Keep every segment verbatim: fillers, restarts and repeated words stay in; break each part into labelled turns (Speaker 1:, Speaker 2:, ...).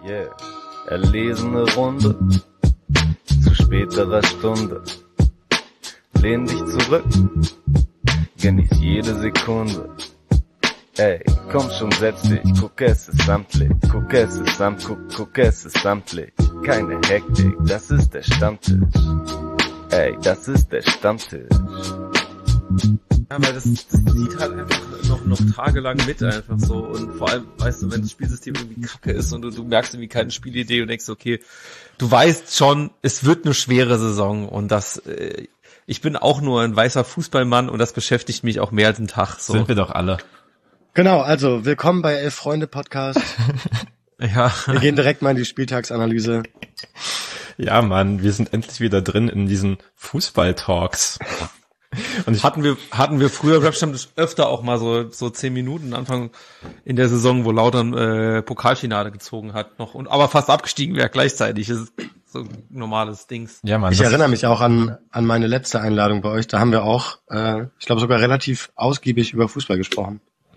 Speaker 1: Yeah, erlesene Runde, zu späterer Stunde. Lehn dich zurück, genieß jede Sekunde. Ey, komm schon, setz dich, guck, es ist samtlich, guck, es ist samt, guck, guck, es ist samtlich. Keine Hektik, das ist der Stammtisch. Ey, das ist der Stammtisch.
Speaker 2: Ja, weil das, das zieht halt einfach noch, noch tagelang mit einfach so, und vor allem, weißt du, wenn das Spielsystem irgendwie kacke ist und du, du merkst irgendwie keine Spielidee und denkst, okay, du weißt schon, es wird eine schwere Saison, und das, äh, ich bin auch nur ein weißer Fußballmann und das beschäftigt mich auch mehr als einen Tag. So.
Speaker 3: Sind wir doch alle.
Speaker 4: Genau, also willkommen bei Elf Freunde Podcast.
Speaker 2: Ja.
Speaker 4: Wir gehen direkt mal in die Spieltagsanalyse.
Speaker 3: Ja, Mann, wir sind endlich wieder drin in diesen Fußball-Talks.
Speaker 2: Und ich hatten wir hatten wir früher Rap-Stammtisch öfter auch mal so so zehn Minuten Anfang in der Saison, wo Lautern äh, Pokalfinale gezogen hat noch, und aber fast abgestiegen wäre gleichzeitig. Das ist so ein normales Dings.
Speaker 3: Ja, Mann.
Speaker 4: Ich erinnere mich auch an an meine letzte Einladung bei euch. Da haben wir auch, äh, ich glaube sogar relativ ausgiebig über Fußball gesprochen.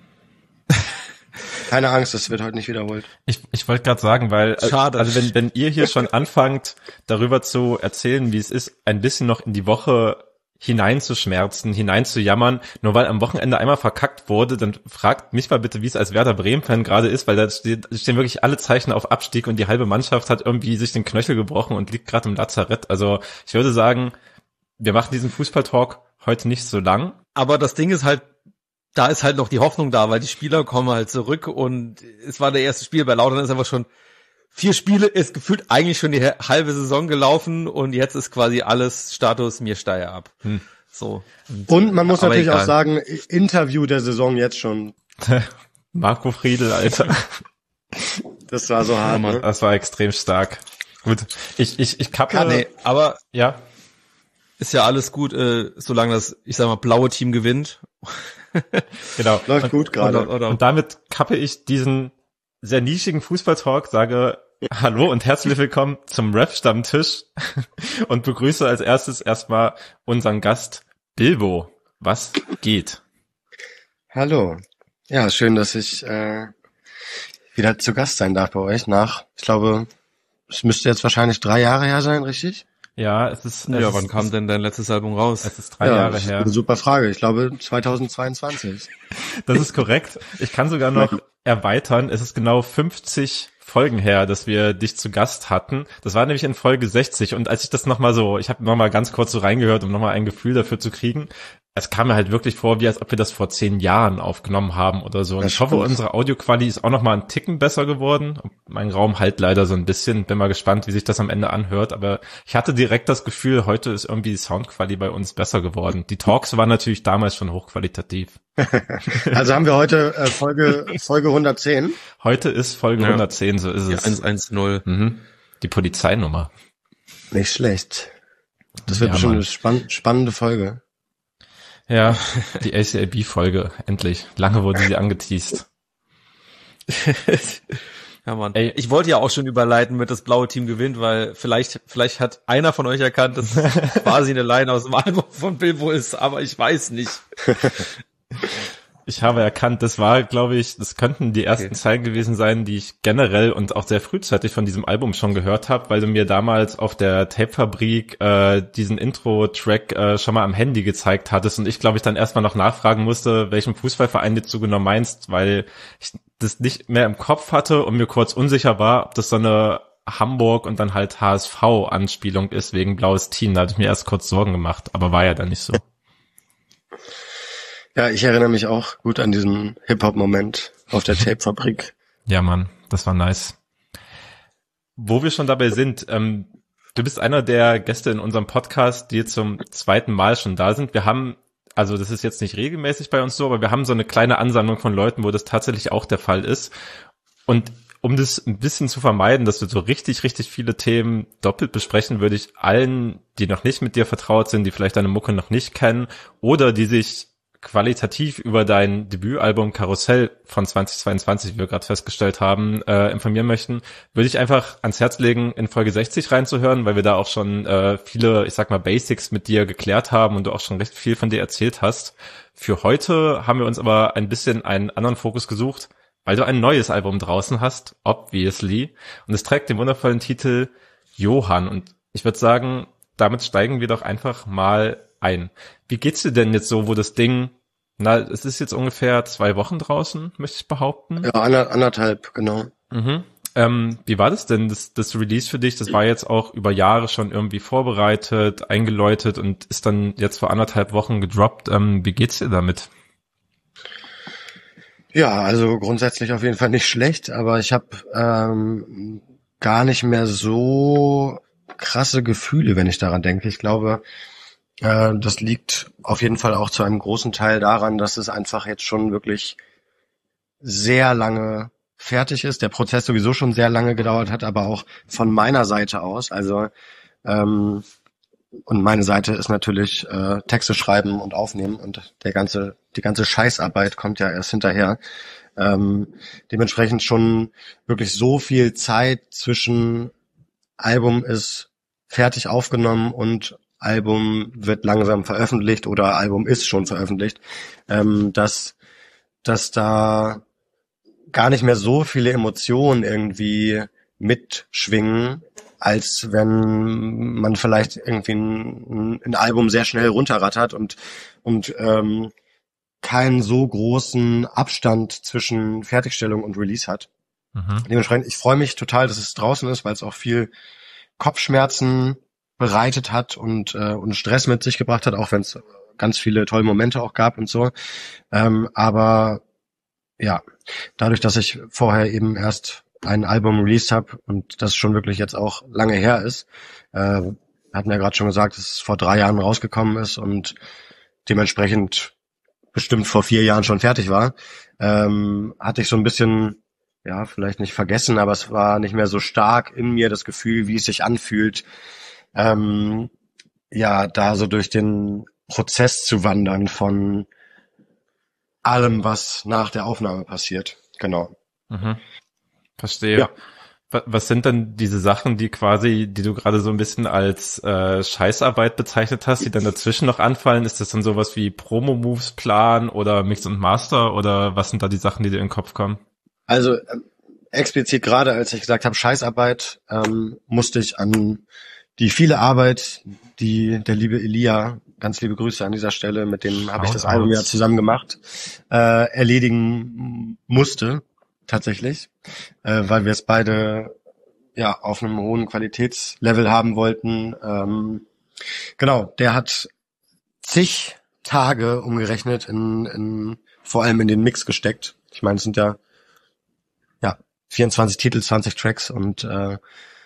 Speaker 4: Keine Angst, das wird heute nicht wiederholt.
Speaker 3: Ich, ich wollte gerade sagen, weil,
Speaker 2: Schade.
Speaker 3: also wenn, wenn ihr hier schon anfangt, darüber zu erzählen, wie es ist, ein bisschen noch in die Woche hineinzuschmerzen, hineinzujammern, nur weil am Wochenende einmal verkackt wurde, dann fragt mich mal bitte, wie es als Werder Bremen-Fan gerade ist, weil da steht, stehen wirklich alle Zeichen auf Abstieg und die halbe Mannschaft hat irgendwie sich den Knöchel gebrochen und liegt gerade im Lazarett. Also ich würde sagen, wir machen diesen Fußball-Talk heute nicht so lang.
Speaker 2: Aber das Ding ist halt, da ist halt noch die Hoffnung da, weil die Spieler kommen halt zurück, und es war der erste Spiel bei Lautern, ist einfach schon vier Spiele, ist gefühlt eigentlich schon die halbe Saison gelaufen, und jetzt ist quasi alles Status, mir steige ab. Hm. So.
Speaker 4: Und, und man muss natürlich
Speaker 2: egal.
Speaker 4: auch sagen, Interview der Saison jetzt schon.
Speaker 3: Marco Friedl, Alter.
Speaker 4: Das war so hart, ne?
Speaker 3: Das war extrem stark. Gut, ich ich ich kappe.
Speaker 2: Ja, nee, aber
Speaker 3: ja,
Speaker 2: ist ja alles gut, äh, solange das, ich sag mal, blaue Team gewinnt.
Speaker 3: Genau.
Speaker 4: Läuft gut gerade.
Speaker 3: Und, und damit kappe ich diesen sehr nischigen Fußball-Talk, sage hallo und herzlich willkommen zum Rap-Stammtisch und begrüße als erstes erstmal unseren Gast Bilbo. Was geht?
Speaker 4: Hallo. Ja, schön, dass ich äh, wieder zu Gast sein darf bei euch nach, ich glaube, es müsste jetzt wahrscheinlich drei Jahre her sein, richtig?
Speaker 3: Ja, es ist... Es
Speaker 2: ja,
Speaker 3: ist,
Speaker 2: wann kam denn dein letztes Album raus?
Speaker 3: Es ist drei
Speaker 4: ja,
Speaker 3: Jahre
Speaker 4: das ist
Speaker 3: her.
Speaker 4: Eine super Frage. Ich glaube zweitausendzweiundzwanzig.
Speaker 3: Das ist korrekt. Ich kann sogar noch erweitern. Es ist genau fünfzig Folgen her, dass wir dich zu Gast hatten. Das war nämlich in Folge sechzig. Und als ich das nochmal so, ich habe nochmal ganz kurz so reingehört, um nochmal ein Gefühl dafür zu kriegen, es kam mir halt wirklich vor, wie als ob wir das vor zehn Jahren aufgenommen haben oder so. Und ich hoffe, unsere Audioqualität ist auch nochmal einen Ticken besser geworden. Mein Raum halt leider so ein bisschen. Bin mal gespannt, wie sich das am Ende anhört. Aber ich hatte direkt das Gefühl, heute ist irgendwie die Soundqualität bei uns besser geworden. Die Talks waren natürlich damals schon hochqualitativ.
Speaker 4: Also haben wir heute äh, Folge Folge hundertzehn.
Speaker 3: Heute ist Folge
Speaker 2: ja.
Speaker 3: hundertzehn, so ist es.
Speaker 2: Ja, eins null.
Speaker 3: Mhm. Die Polizeinummer.
Speaker 4: Nicht schlecht. Das wird
Speaker 3: Ja,
Speaker 4: bestimmt
Speaker 3: Mann.
Speaker 4: eine spann- spannende Folge.
Speaker 3: Ja, die A C L B-Folge, endlich. Lange wurde sie angeteast.
Speaker 2: Ja, Mann.
Speaker 3: Ey.
Speaker 2: Ich wollte ja auch schon überleiten mit das blaue Team gewinnt, weil vielleicht vielleicht hat einer von euch erkannt, dass quasi eine Line aus dem Album von Bilbo ist, aber ich weiß nicht.
Speaker 3: Ich habe erkannt, das war, glaube ich, das könnten die ersten
Speaker 2: Okay.
Speaker 3: Zeilen gewesen sein, die ich generell und auch sehr frühzeitig von diesem Album schon gehört habe, weil du mir damals auf der Tapefabrik äh, diesen Intro-Track äh, schon mal am Handy gezeigt hattest und ich, glaube ich, dann erstmal noch nachfragen musste, welchen Fußballverein du genau meinst, weil ich das nicht mehr im Kopf hatte und mir kurz unsicher war, ob das so eine Hamburg und dann halt H S V-Anspielung ist wegen blaues Team. Da hatte ich mir erst kurz Sorgen gemacht, aber war ja dann nicht so.
Speaker 4: Ja, ich erinnere mich auch gut an diesen Hip-Hop-Moment auf der Tapefabrik.
Speaker 3: Ja, Mann, das war nice. Wo wir schon dabei sind, ähm, du bist einer der Gäste in unserem Podcast, die zum zweiten Mal schon da sind. Wir haben, also das ist jetzt nicht regelmäßig bei uns so, aber wir haben so eine kleine Ansammlung von Leuten, wo das tatsächlich auch der Fall ist. Und um das ein bisschen zu vermeiden, dass wir so richtig, richtig viele Themen doppelt besprechen, würde ich allen, die noch nicht mit dir vertraut sind, die vielleicht deine Mucke noch nicht kennen oder die sich qualitativ über dein Debütalbum Karussell von zweitausendzweiundzwanzig, wie wir gerade festgestellt haben, äh, informieren möchten, würde ich einfach ans Herz legen, in Folge sechzig reinzuhören, weil wir da auch schon äh, viele, ich sag mal, Basics mit dir geklärt haben und du auch schon recht viel von dir erzählt hast. Für heute haben wir uns aber ein bisschen einen anderen Fokus gesucht, weil du ein neues Album draußen hast, obviously. Und es trägt den wundervollen Titel Johann. Und ich würde sagen, damit steigen wir doch einfach mal ein. Wie geht's dir denn jetzt so, wo das Ding, na, es ist jetzt ungefähr zwei Wochen draußen, möchte ich behaupten?
Speaker 4: Ja, ander, anderthalb, genau.
Speaker 3: Mhm. Ähm, wie war das denn, das, das Release für dich? Das war jetzt auch über Jahre schon irgendwie vorbereitet, eingeläutet und ist dann jetzt vor anderthalb Wochen gedroppt. Ähm, wie geht's dir damit?
Speaker 4: Ja, also grundsätzlich auf jeden Fall nicht schlecht, aber ich habe ähm, gar nicht mehr so krasse Gefühle, wenn ich daran denke. Ich glaube, äh, das liegt auf jeden Fall auch zu einem großen Teil daran, dass es einfach jetzt schon wirklich sehr lange fertig ist, der Prozess sowieso schon sehr lange gedauert hat, aber auch von meiner Seite aus, also ähm, und meine Seite ist natürlich äh, Texte schreiben und aufnehmen und der ganze die ganze Scheißarbeit kommt ja erst hinterher. Ähm, dementsprechend schon wirklich so viel Zeit zwischen Album ist fertig aufgenommen und Album wird langsam veröffentlicht oder Album ist schon veröffentlicht, ähm, dass dass da gar nicht mehr so viele Emotionen irgendwie mitschwingen, als wenn man vielleicht irgendwie ein, ein Album sehr schnell runterrattert und und ähm, keinen so großen Abstand zwischen Fertigstellung und Release hat. Mhm. Dementsprechend, ich freue mich total, dass es draußen ist, weil es auch viel Kopfschmerzen bereitet hat und äh, und Stress mit sich gebracht hat, auch wenn es ganz viele tolle Momente auch gab und so. Ähm, aber ja, dadurch, dass ich vorher eben erst ein Album released habe und das schon wirklich jetzt auch lange her ist, äh, hatten wir gerade schon gesagt, dass es vor drei Jahren rausgekommen ist und dementsprechend bestimmt vor vier Jahren schon fertig war, ähm, hatte ich so ein bisschen, ja, vielleicht nicht vergessen, aber es war nicht mehr so stark in mir das Gefühl, wie es sich anfühlt, ähm, ja, da so durch den Prozess zu wandern von allem, was nach der Aufnahme passiert. Genau.
Speaker 3: Mhm. Verstehe.
Speaker 4: Ja.
Speaker 3: Was sind denn diese Sachen, die quasi, die du gerade so ein bisschen als äh, Scheißarbeit bezeichnet hast, die dann dazwischen noch anfallen? Ist das dann sowas wie Promo-Moves Plan oder Mix und Master oder was sind da die Sachen, die dir in den Kopf kommen?
Speaker 4: Also ähm, explizit gerade, als ich gesagt habe Scheißarbeit, ähm, musste ich an die viele Arbeit, die der liebe Elia, ganz liebe Grüße an dieser Stelle, mit dem habe ich das Album ja zusammen gemacht, äh, erledigen musste. Tatsächlich, äh, weil wir es beide ja auf einem hohen Qualitätslevel haben wollten. Ähm, genau, der hat zig Tage umgerechnet in, in vor allem in den Mix gesteckt. Ich meine, es sind ja ja vierundzwanzig Titel, zwanzig Tracks und äh,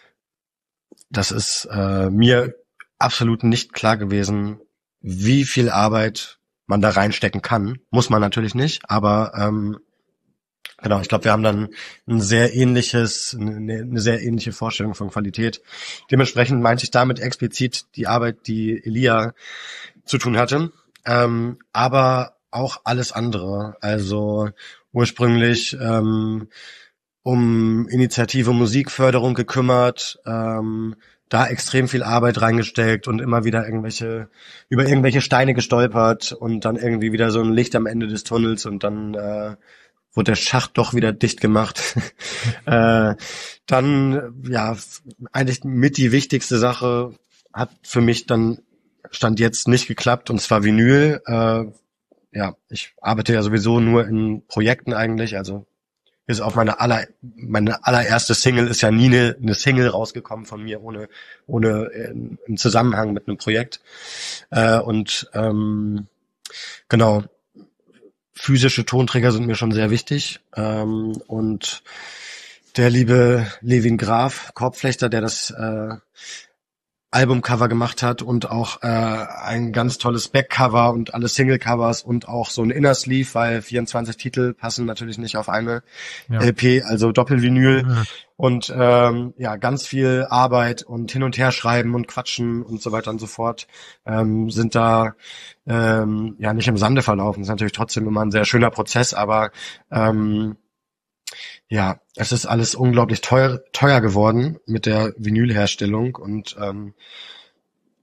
Speaker 4: das ist äh, mir absolut nicht klar gewesen, wie viel Arbeit man da reinstecken kann. Muss man natürlich nicht, aber ähm, genau, ich glaube, wir haben dann ein sehr ähnliches, eine, eine sehr ähnliche Vorstellung von Qualität. Dementsprechend meinte ich damit explizit die Arbeit, die Elia zu tun hatte, ähm, aber auch alles andere. Also ursprünglich ähm, um Initiative Musikförderung gekümmert, ähm, da extrem viel Arbeit reingesteckt und immer wieder irgendwelche über irgendwelche Steine gestolpert und dann irgendwie wieder so ein Licht am Ende des Tunnels und dann äh, wurde der Schacht doch wieder dicht gemacht. äh, dann, ja, eigentlich mit die wichtigste Sache hat für mich dann Stand jetzt nicht geklappt, und zwar Vinyl. Äh, ja, ich arbeite ja sowieso nur in Projekten eigentlich, also bis auf meine aller, meine allererste Single ist ja nie eine, eine Single rausgekommen von mir, ohne, ohne äh, im Zusammenhang mit einem Projekt. Äh, und ähm, genau, physische Tonträger sind mir schon sehr wichtig. Ähm, und der liebe Levin Graf, Korbflechter, der das äh, Albumcover gemacht hat und auch äh, ein ganz tolles Backcover und alle Singlecovers und auch so ein Inner Sleeve, weil vierundzwanzig Titel passen natürlich nicht auf eine ja. L P, also Doppelvinyl. Ja. Und ähm, ja, ganz viel Arbeit und hin und her schreiben und quatschen und so weiter und so fort ähm, sind da ähm, ja nicht im Sande verlaufen. Das ist natürlich trotzdem immer ein sehr schöner Prozess, aber ähm, ja, es ist alles unglaublich teuer, teuer geworden mit der Vinylherstellung und ähm,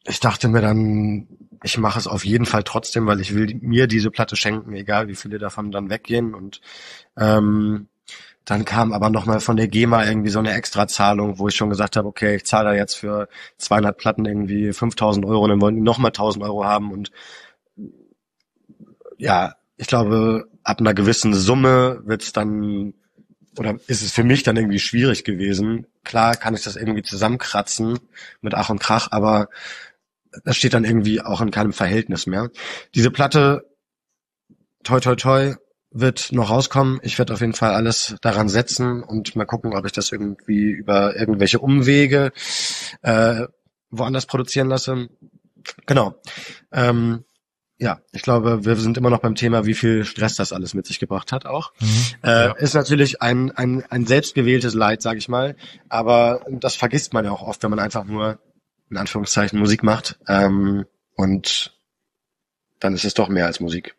Speaker 4: ich dachte mir dann, ich mache es auf jeden Fall trotzdem, weil ich will mir diese Platte schenken, egal wie viele davon dann weggehen. Und ähm, dann kam aber nochmal von der GEMA irgendwie so eine Extrazahlung, wo ich schon gesagt habe, okay, ich zahle da jetzt für zweihundert Platten irgendwie fünftausend Euro und dann wollen die nochmal tausend Euro haben. Und ja, ich glaube, ab einer gewissen Summe wird's dann, oder ist es für mich dann irgendwie schwierig gewesen. Klar kann ich das irgendwie zusammenkratzen mit Ach und Krach, aber das steht dann irgendwie auch in keinem Verhältnis mehr. Diese Platte, toi toi toi, wird noch rauskommen. Ich werde auf jeden Fall alles daran setzen und mal gucken, ob ich das irgendwie über irgendwelche Umwege äh, woanders produzieren lasse. Genau. Ähm, ja, ich glaube, wir sind immer noch beim Thema, wie viel Stress das alles mit sich gebracht hat auch. Mhm, äh, ja. Ist natürlich ein ein ein selbstgewähltes Leid, sage ich mal, aber das vergisst man ja auch oft, wenn man einfach nur in Anführungszeichen Musik macht. Ähm, und dann ist es doch mehr als Musik.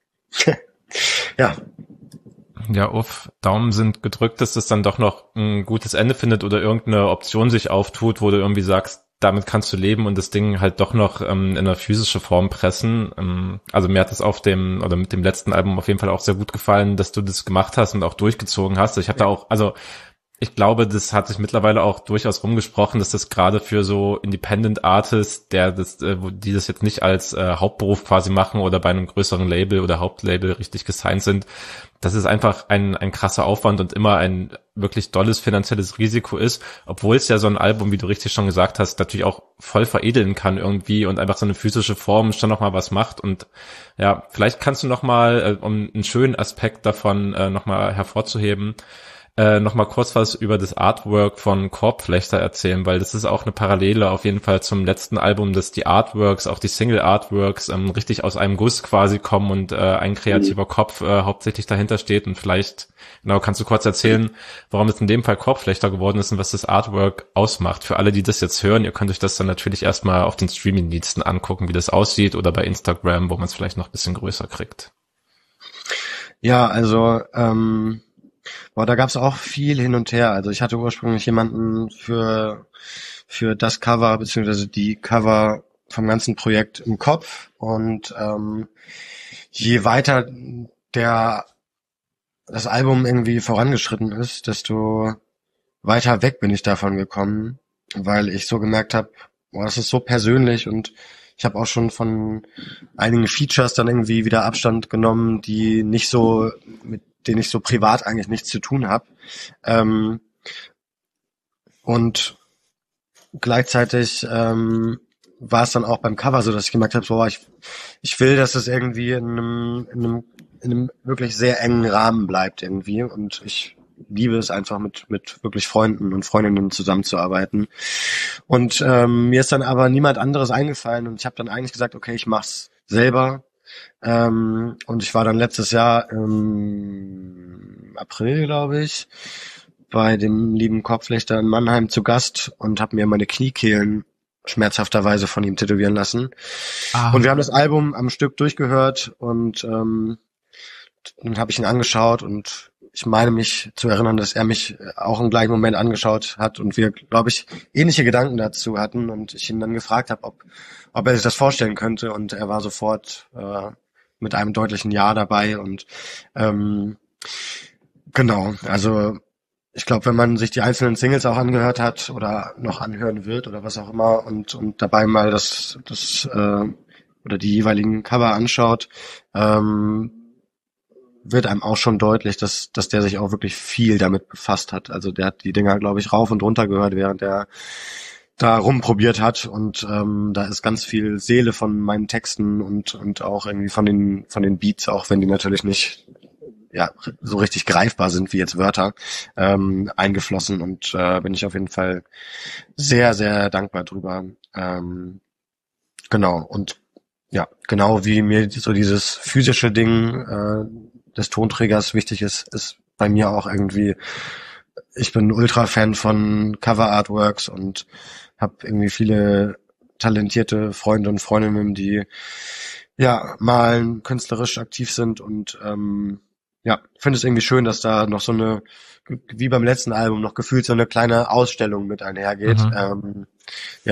Speaker 4: Ja.
Speaker 3: Ja, uff, Daumen sind gedrückt, dass das dann doch noch ein gutes Ende findet oder irgendeine Option sich auftut, wo du irgendwie sagst, damit kannst du leben und das Ding halt doch noch ähm, in eine physische Form pressen. Ähm, also mir hat das auf dem, oder mit dem letzten Album auf jeden Fall auch sehr gut gefallen, dass du das gemacht hast und auch durchgezogen hast. Ich habe da auch, also ich glaube, das hat sich mittlerweile auch durchaus rumgesprochen, dass das gerade für so Independent Artists, der das, äh, die das jetzt nicht als äh, Hauptberuf quasi machen oder bei einem größeren Label oder Hauptlabel richtig gesigned sind, dass es einfach ein ein krasser Aufwand und immer ein wirklich dolles finanzielles Risiko ist, obwohl es ja so ein Album, wie du richtig schon gesagt hast, natürlich auch voll veredeln kann irgendwie und einfach so eine physische Form schon noch mal was macht. Und ja, vielleicht kannst du noch mal, äh, um einen schönen Aspekt davon äh, noch mal hervorzuheben, Äh, noch mal kurz was über das Artwork von Korbflechter erzählen, weil das ist auch eine Parallele auf jeden Fall zum letzten Album, dass die Artworks, auch die Single-Artworks ähm, richtig aus einem Guss quasi kommen und äh, ein kreativer Kopf äh, hauptsächlich dahinter steht. Und vielleicht, genau, kannst du kurz erzählen, warum es in dem Fall Korbflechter geworden ist und was das Artwork ausmacht. Für alle, die das jetzt hören, ihr könnt euch das dann natürlich erstmal auf den Streaming-Diensten angucken, wie das aussieht, oder bei Instagram, wo man es vielleicht noch ein bisschen größer kriegt.
Speaker 4: Ja, also ähm Boah, da gab's auch viel hin und her. Also ich hatte ursprünglich jemanden für für das Cover beziehungsweise die Cover vom ganzen Projekt im Kopf und ähm, je weiter der das Album irgendwie vorangeschritten ist, desto weiter weg bin ich davon gekommen, weil ich so gemerkt habe, boah, das ist so persönlich und ich habe auch schon von einigen Features dann irgendwie wieder Abstand genommen, die nicht so mit den ich so privat eigentlich nichts zu tun habe. Ähm, und gleichzeitig ähm, war es dann auch beim Cover so, dass ich gemerkt habe, so, ich, ich will, dass es irgendwie in einem, in einem, in einem wirklich sehr engen Rahmen bleibt irgendwie. Und ich liebe es einfach mit mit wirklich Freunden und Freundinnen zusammenzuarbeiten. Und ähm, mir ist dann aber niemand anderes eingefallen und ich habe dann eigentlich gesagt, okay, ich mach's selber. Ähm, und ich war dann letztes Jahr im April, glaube ich, bei dem lieben Korbflechter in Mannheim zu Gast und habe mir meine Kniekehlen schmerzhafterweise von ihm tätowieren lassen. Ah. Und wir haben das Album am Stück durchgehört und ähm, dann habe ich ihn angeschaut und ich meine mich zu erinnern, dass er mich auch im gleichen Moment angeschaut hat und wir, glaube ich, ähnliche Gedanken dazu hatten und ich ihn dann gefragt habe, ob ob er sich das vorstellen könnte und er war sofort äh, mit einem deutlichen Ja dabei und ähm, genau, also ich glaube, wenn man sich die einzelnen Singles auch angehört hat oder noch anhören wird oder was auch immer und und dabei mal das das äh, oder die jeweiligen Cover anschaut, ähm, wird einem auch schon deutlich, dass dass der sich auch wirklich viel damit befasst hat. Also der hat die Dinger, glaube ich, rauf und runter gehört, während er da rumprobiert hat und ähm, da ist ganz viel Seele von meinen Texten und und auch irgendwie von den von den Beats, auch wenn die natürlich nicht ja so richtig greifbar sind wie jetzt Wörter, ähm, eingeflossen und äh, bin ich auf jeden Fall sehr, sehr dankbar drüber. Ähm, genau, und ja, genau wie mir so dieses physische Ding äh, des Tonträgers wichtig ist, ist bei mir auch irgendwie, ich bin Ultra-Fan von Cover-Artworks und habe irgendwie viele talentierte Freunde und Freundinnen, die ja malen, künstlerisch aktiv sind und ähm, ja, finde es irgendwie schön, dass da noch so eine, wie beim letzten Album, noch gefühlt so eine kleine Ausstellung mit einhergeht. Mhm. Ähm, ja,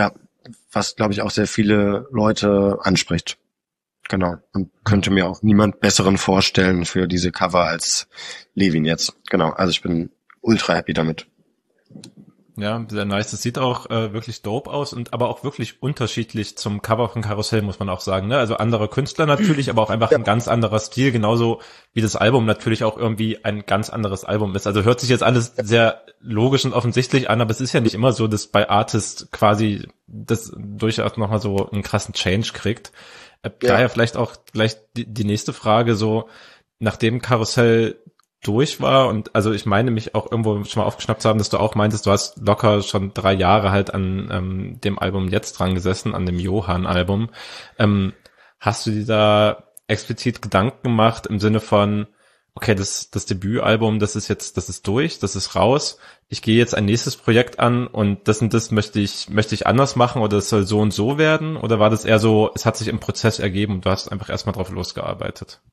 Speaker 4: was glaube ich auch sehr viele Leute anspricht. Genau. Und könnte mir auch niemand besseren vorstellen für diese Cover als Levin jetzt. Genau. Also ich bin ultra happy damit.
Speaker 3: Ja, sehr nice. Das sieht auch äh, wirklich dope aus und aber auch wirklich unterschiedlich zum Cover von Karussell, muss man auch sagen. Ne? Also andere Künstler natürlich, aber auch einfach ja. ein ganz anderer Stil, genauso wie das Album natürlich auch irgendwie ein ganz anderes Album ist. Also hört sich jetzt alles sehr logisch und offensichtlich an, aber es ist ja nicht immer so, dass bei Artist quasi das durchaus nochmal so einen krassen Change kriegt. Äh, ja. Daher vielleicht auch gleich die, die nächste Frage so, nachdem Karussell durch war und also ich meine mich auch irgendwo schon mal aufgeschnappt zu haben, dass du auch meintest, du hast locker schon drei Jahre halt an ähm, dem Album jetzt dran gesessen, an dem Johann-Album. Ähm, hast du dir da explizit Gedanken gemacht im Sinne von, okay, das das Debütalbum, das ist jetzt, das ist durch, das ist raus, ich gehe jetzt ein nächstes Projekt an und das und das möchte ich möchte ich anders machen oder es soll so und so werden? Oder war das eher so, es hat sich im Prozess ergeben und du hast einfach erstmal drauf losgearbeitet?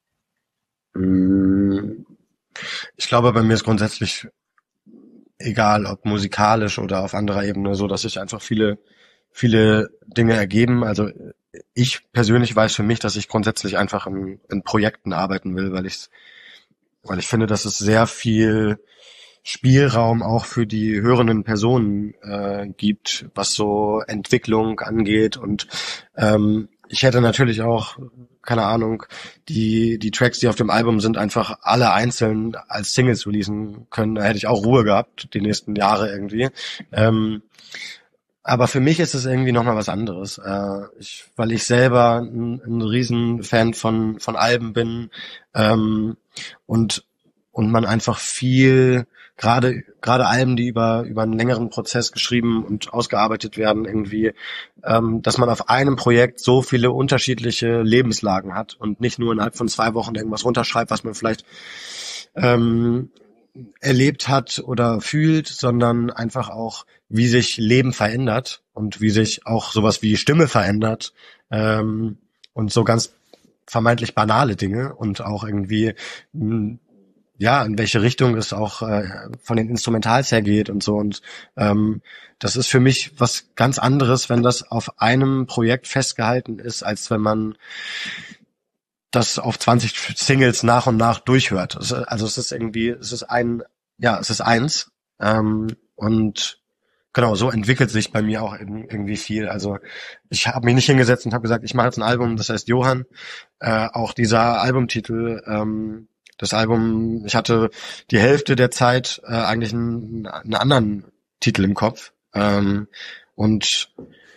Speaker 4: Mm. Ich glaube, bei mir ist grundsätzlich egal, ob musikalisch oder auf anderer Ebene, so dass sich einfach viele, viele Dinge ergeben. Also ich persönlich weiß für mich, dass ich grundsätzlich einfach in, in Projekten arbeiten will, weil ich, weil ich finde, dass es sehr viel Spielraum auch für die hörenden Personen äh, gibt, was so Entwicklung angeht. Und ähm, ich hätte natürlich auch, keine Ahnung, die die Tracks, die auf dem Album sind, einfach alle einzeln als Singles releasen können. Da hätte ich auch Ruhe gehabt, die nächsten Jahre irgendwie. Ähm, aber für mich ist es irgendwie nochmal was anderes. Äh, ich, weil ich selber ein, ein riesen Fan von von Alben bin ähm, und und man einfach viel gerade gerade Alben, die über über einen längeren Prozess geschrieben und ausgearbeitet werden, irgendwie, ähm, dass man auf einem Projekt so viele unterschiedliche Lebenslagen hat und nicht nur innerhalb von zwei Wochen irgendwas runterschreibt, was man vielleicht ähm, erlebt hat oder fühlt, sondern einfach auch, wie sich Leben verändert und wie sich auch sowas wie Stimme verändert ähm, und so ganz vermeintlich banale Dinge und auch irgendwie mh, ja, in welche Richtung es auch äh, von den Instrumentals her geht und so. Und ähm, das ist für mich was ganz anderes, wenn das auf einem Projekt festgehalten ist, als wenn man das auf zwanzig Singles nach und nach durchhört. Also es ist irgendwie, es ist ein, ja, es ist eins. Ähm, und genau, so entwickelt sich bei mir auch irgendwie viel. Also ich habe mich nicht hingesetzt und habe gesagt, ich mache jetzt ein Album, das heißt Johann. Äh, auch dieser Albumtitel, ähm, das Album, ich hatte die Hälfte der Zeit äh, eigentlich einen, einen anderen Titel im Kopf. Ähm, und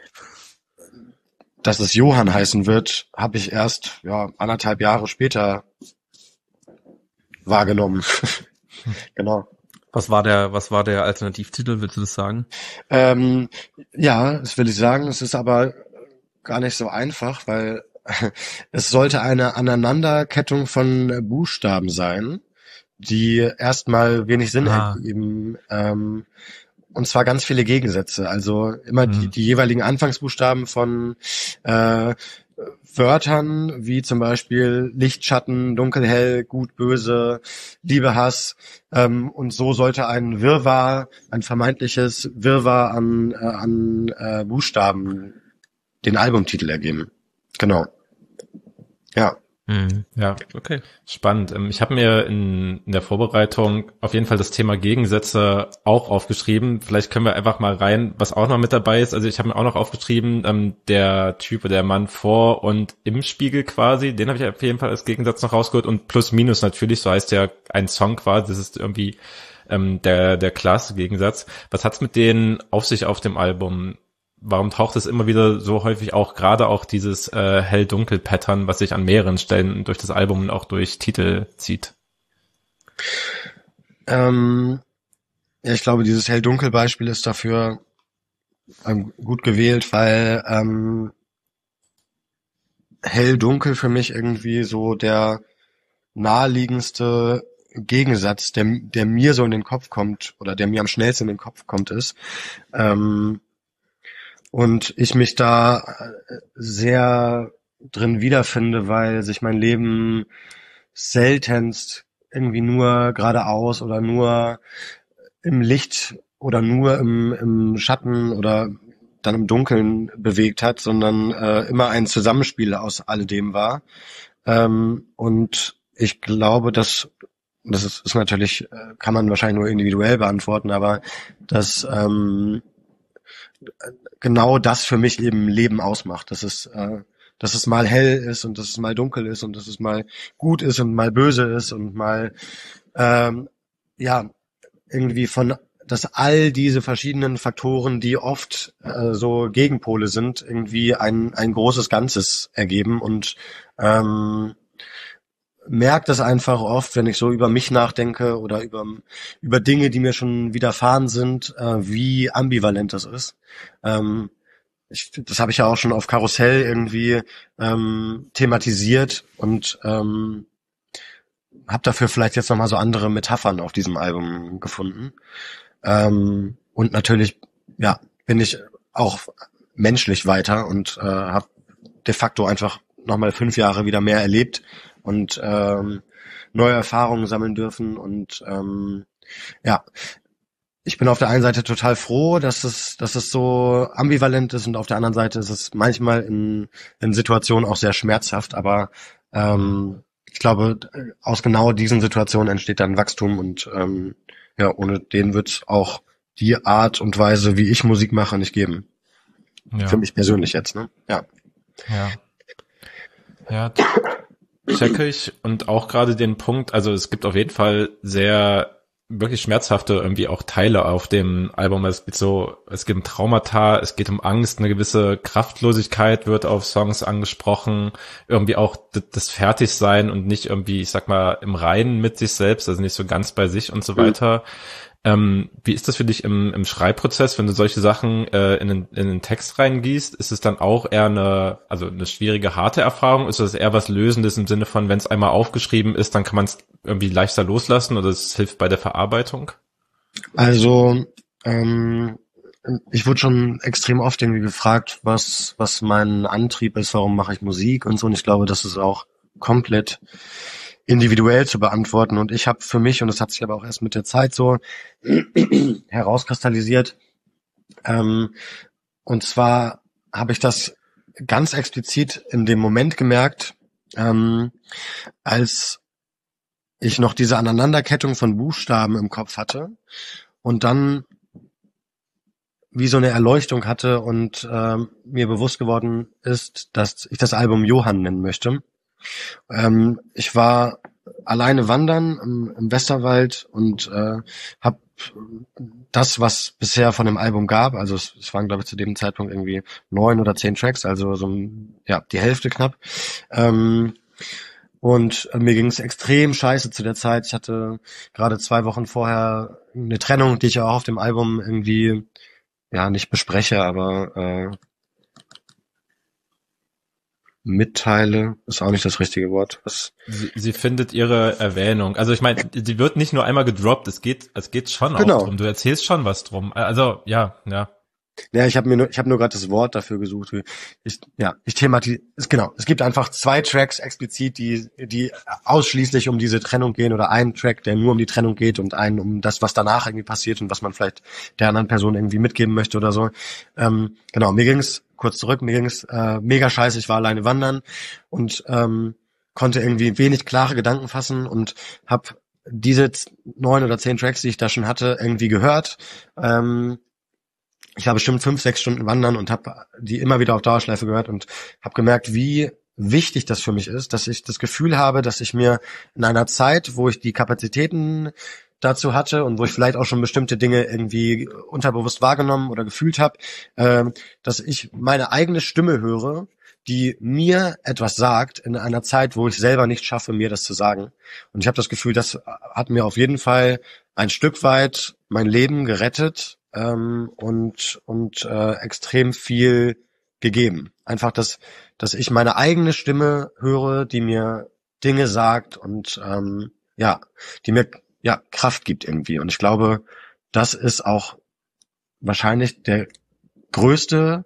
Speaker 4: dass es Johann heißen wird, habe ich erst ja anderthalb Jahre später wahrgenommen. Genau.
Speaker 2: Was war der, was war der Alternativtitel, willst du das sagen?
Speaker 4: Ähm, ja, das will ich sagen. Es ist aber gar nicht so einfach, weil es sollte eine Aneinanderkettung von Buchstaben sein, die erstmal wenig Sinn
Speaker 2: Ah.
Speaker 4: ergeben. Ähm, und zwar ganz viele Gegensätze. Also immer
Speaker 2: Mhm.
Speaker 4: die, die jeweiligen Anfangsbuchstaben von äh, Wörtern, wie zum Beispiel Licht, Schatten, Dunkel, Hell, Gut, Böse, Liebe, Hass. Ähm, und so sollte ein Wirrwarr, ein vermeintliches Wirrwarr an, äh, an äh, Buchstaben den Albumtitel ergeben. Genau. Ja.
Speaker 2: Mhm.
Speaker 3: Ja,
Speaker 2: Okay.
Speaker 3: spannend. Ähm, Ich habe mir in, in der Vorbereitung auf jeden Fall das Thema Gegensätze auch aufgeschrieben. Vielleicht können wir einfach mal rein, was auch noch mit dabei ist. Also ich habe mir auch noch aufgeschrieben, ähm, der Typ oder der Mann vor und im Spiegel quasi, den habe ich auf jeden Fall als Gegensatz noch rausgeholt und plus minus natürlich, so heißt ja ein Song quasi, das ist irgendwie ähm, der der klarste Gegensatz. Was hat's mit denen auf sich auf dem Album? Warum taucht es immer wieder so häufig auch, gerade auch dieses äh, Hell-Dunkel-Pattern, was sich an mehreren Stellen durch das Album und auch durch Titel zieht?
Speaker 4: Ähm, ja, ich glaube, dieses Hell-Dunkel-Beispiel ist dafür ähm, gut gewählt, weil ähm, Hell-Dunkel für mich irgendwie so der naheliegendste Gegensatz, der, der mir so in den Kopf kommt oder der mir am schnellsten in den Kopf kommt, ist. Ähm, und ich mich da sehr drin wiederfinde, weil sich mein Leben seltenst irgendwie nur geradeaus oder nur im Licht oder nur im, im Schatten oder dann im Dunkeln bewegt hat, sondern äh, immer ein Zusammenspiel aus alledem war. Ähm, und ich glaube, dass das ist, ist natürlich, kann man wahrscheinlich nur individuell beantworten, aber dass ähm, genau das für mich eben Leben ausmacht. Dass es, äh, dass es mal hell ist und dass es mal dunkel ist und dass es mal gut ist und mal böse ist und mal ähm, ja irgendwie von, dass all diese verschiedenen Faktoren, die oft äh, so Gegenpole sind, irgendwie ein ein großes Ganzes ergeben und ähm, merke das einfach oft, wenn ich so über mich nachdenke oder über über Dinge, die mir schon widerfahren sind, äh, wie ambivalent das ist. Ähm, ich, das habe ich ja auch schon auf Karussell irgendwie ähm, thematisiert und ähm, habe dafür vielleicht jetzt nochmal so andere Metaphern auf diesem Album gefunden. Ähm, und natürlich, ja, bin ich auch menschlich weiter und äh, habe de facto einfach nochmal fünf Jahre wieder mehr erlebt und ähm, neue Erfahrungen sammeln dürfen und ähm, ja, ich bin auf der einen Seite total froh, dass es dass es so ambivalent ist und auf der anderen Seite ist es manchmal in, in Situationen auch sehr schmerzhaft, aber ähm, ich glaube, aus genau diesen Situationen entsteht dann Wachstum und ähm, ja, ohne den wird es auch die Art und Weise, wie ich Musik mache, nicht geben. Ja. Für mich persönlich jetzt, ne? Ja.
Speaker 3: Ja. Ja, checke ich und auch gerade den Punkt, also es gibt auf jeden Fall sehr wirklich schmerzhafte irgendwie auch Teile auf dem Album. Es geht so, es geht um Traumata, es geht um Angst, eine gewisse Kraftlosigkeit wird auf Songs angesprochen, irgendwie auch das Fertigsein und nicht irgendwie, ich sag mal, im Reinen mit sich selbst, also nicht so ganz bei sich und so weiter. Mhm. Ähm, wie ist das für dich im, im Schreibprozess, wenn du solche Sachen äh, in, den, in den Text reingießt? Ist es dann auch eher eine, also eine schwierige, harte Erfahrung? Ist das eher was Lösendes im Sinne von, wenn es einmal aufgeschrieben ist, dann kann man es irgendwie leichter loslassen oder es hilft bei der Verarbeitung?
Speaker 4: Also ähm, ich wurde schon extrem oft irgendwie gefragt, was was mein Antrieb ist, warum mache ich Musik und so. Und ich glaube, das ist auch komplett individuell zu beantworten. Und ich habe für mich, und das hat sich aber auch erst mit der Zeit so herauskristallisiert, ähm, und zwar habe ich das ganz explizit in dem Moment gemerkt, ähm, als ich noch diese Aneinanderkettung von Buchstaben im Kopf hatte und dann wie so eine Erleuchtung hatte und ähm, mir bewusst geworden ist, dass ich das Album Johann nennen möchte. Ähm, ich war alleine wandern im, im Westerwald und äh, habe das, was bisher von dem Album gab, also es, es waren, glaube ich, zu dem Zeitpunkt irgendwie neun oder zehn Tracks, also so ja die Hälfte knapp. Ähm, und äh, mir ging es extrem scheiße zu der Zeit. Ich hatte gerade zwei Wochen vorher eine Trennung, die ich auch auf dem Album irgendwie ja nicht bespreche, aber äh, mitteile, ist auch nicht das richtige Wort. Was
Speaker 3: sie, sie findet ihre Erwähnung. Also ich meine, sie wird nicht nur einmal gedroppt, es geht es geht schon
Speaker 4: genau.
Speaker 3: auch drum. Du erzählst schon was drum. Also ja, ja.
Speaker 4: Ja, ich habe mir nur, ich habe nur gerade das Wort dafür gesucht. Ich, ja, ich thematisiere, genau. Es gibt einfach zwei Tracks explizit, die die ausschließlich um diese Trennung gehen oder einen Track, der nur um die Trennung geht und einen um das, was danach irgendwie passiert und was man vielleicht der anderen Person irgendwie mitgeben möchte oder so. Ähm, genau, mir ging's kurz zurück, mir ging's äh, mega scheiße. Ich war alleine wandern und ähm, konnte irgendwie wenig klare Gedanken fassen und habe diese neun oder zehn Tracks, die ich da schon hatte, irgendwie gehört. Ähm, Ich war bestimmt fünf, sechs Stunden wandern und habe die immer wieder auf Dauerschleife gehört und habe gemerkt, wie wichtig das für mich ist, dass ich das Gefühl habe, dass ich mir in einer Zeit, wo ich die Kapazitäten dazu hatte und wo ich vielleicht auch schon bestimmte Dinge irgendwie unterbewusst wahrgenommen oder gefühlt habe, äh, dass ich meine eigene Stimme höre, die mir etwas sagt in einer Zeit, wo ich selber nicht schaffe, mir das zu sagen. Und ich habe das Gefühl, das hat mir auf jeden Fall ein Stück weit mein Leben gerettet, Ähm, und und äh, extrem viel gegeben. Einfach, dass dass ich meine eigene Stimme höre, die mir Dinge sagt und ähm, ja, die mir ja Kraft gibt irgendwie. Und ich glaube, das ist auch wahrscheinlich der größte,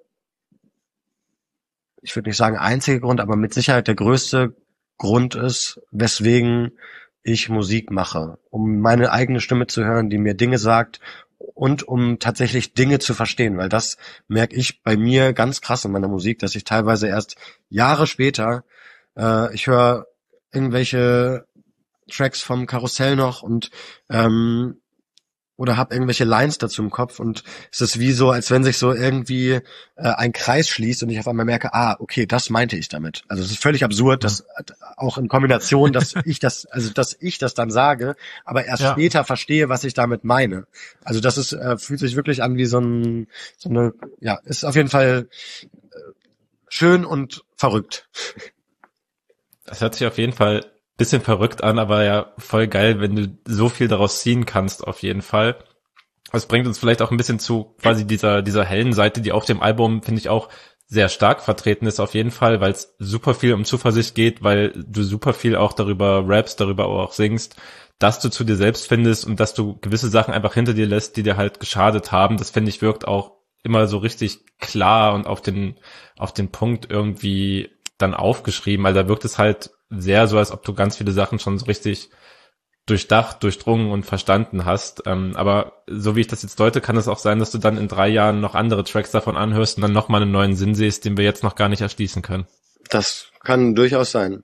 Speaker 4: ich würde nicht sagen einzige Grund, aber mit Sicherheit der größte Grund ist, weswegen ich Musik mache, um meine eigene Stimme zu hören, die mir Dinge sagt und um tatsächlich Dinge zu verstehen, weil das merke ich bei mir ganz krass in meiner Musik, dass ich teilweise erst Jahre später, äh, ich höre irgendwelche Tracks vom Karussell noch und ähm, oder hab irgendwelche Lines dazu im Kopf und es ist wie so, als wenn sich so irgendwie äh, ein Kreis schließt und ich auf einmal merke, ah, okay, das meinte ich damit. Also es ist völlig absurd, dass auch in Kombination, dass ich das, also dass ich das dann sage, aber erst
Speaker 3: Ja.
Speaker 4: später verstehe, was ich damit meine. Also das ist, äh, fühlt sich wirklich an wie so ein, so eine, ja, ist auf jeden Fall äh, schön und verrückt.
Speaker 3: Das hört sich auf jeden Fall bisschen verrückt an, aber ja voll geil, wenn du so viel daraus ziehen kannst, auf jeden Fall. Das bringt uns vielleicht auch ein bisschen zu quasi dieser dieser hellen Seite, die auf dem Album, finde ich, auch sehr stark vertreten ist, auf jeden Fall, weil es super viel um Zuversicht geht, weil du super viel auch darüber rappst, darüber auch singst, dass du zu dir selbst findest und dass du gewisse Sachen einfach hinter dir lässt, die dir halt geschadet haben. Das, finde ich, wirkt auch immer so richtig klar und auf den auf den Punkt irgendwie dann aufgeschrieben, weil da wirkt es halt sehr so, als ob du ganz viele Sachen schon so richtig durchdacht, durchdrungen und verstanden hast. Ähm, aber so wie ich das jetzt deute, kann es auch sein, dass du dann in drei Jahren noch andere Tracks davon anhörst und dann nochmal einen neuen Sinn siehst, den wir jetzt noch gar nicht erschließen können.
Speaker 4: Das kann durchaus sein.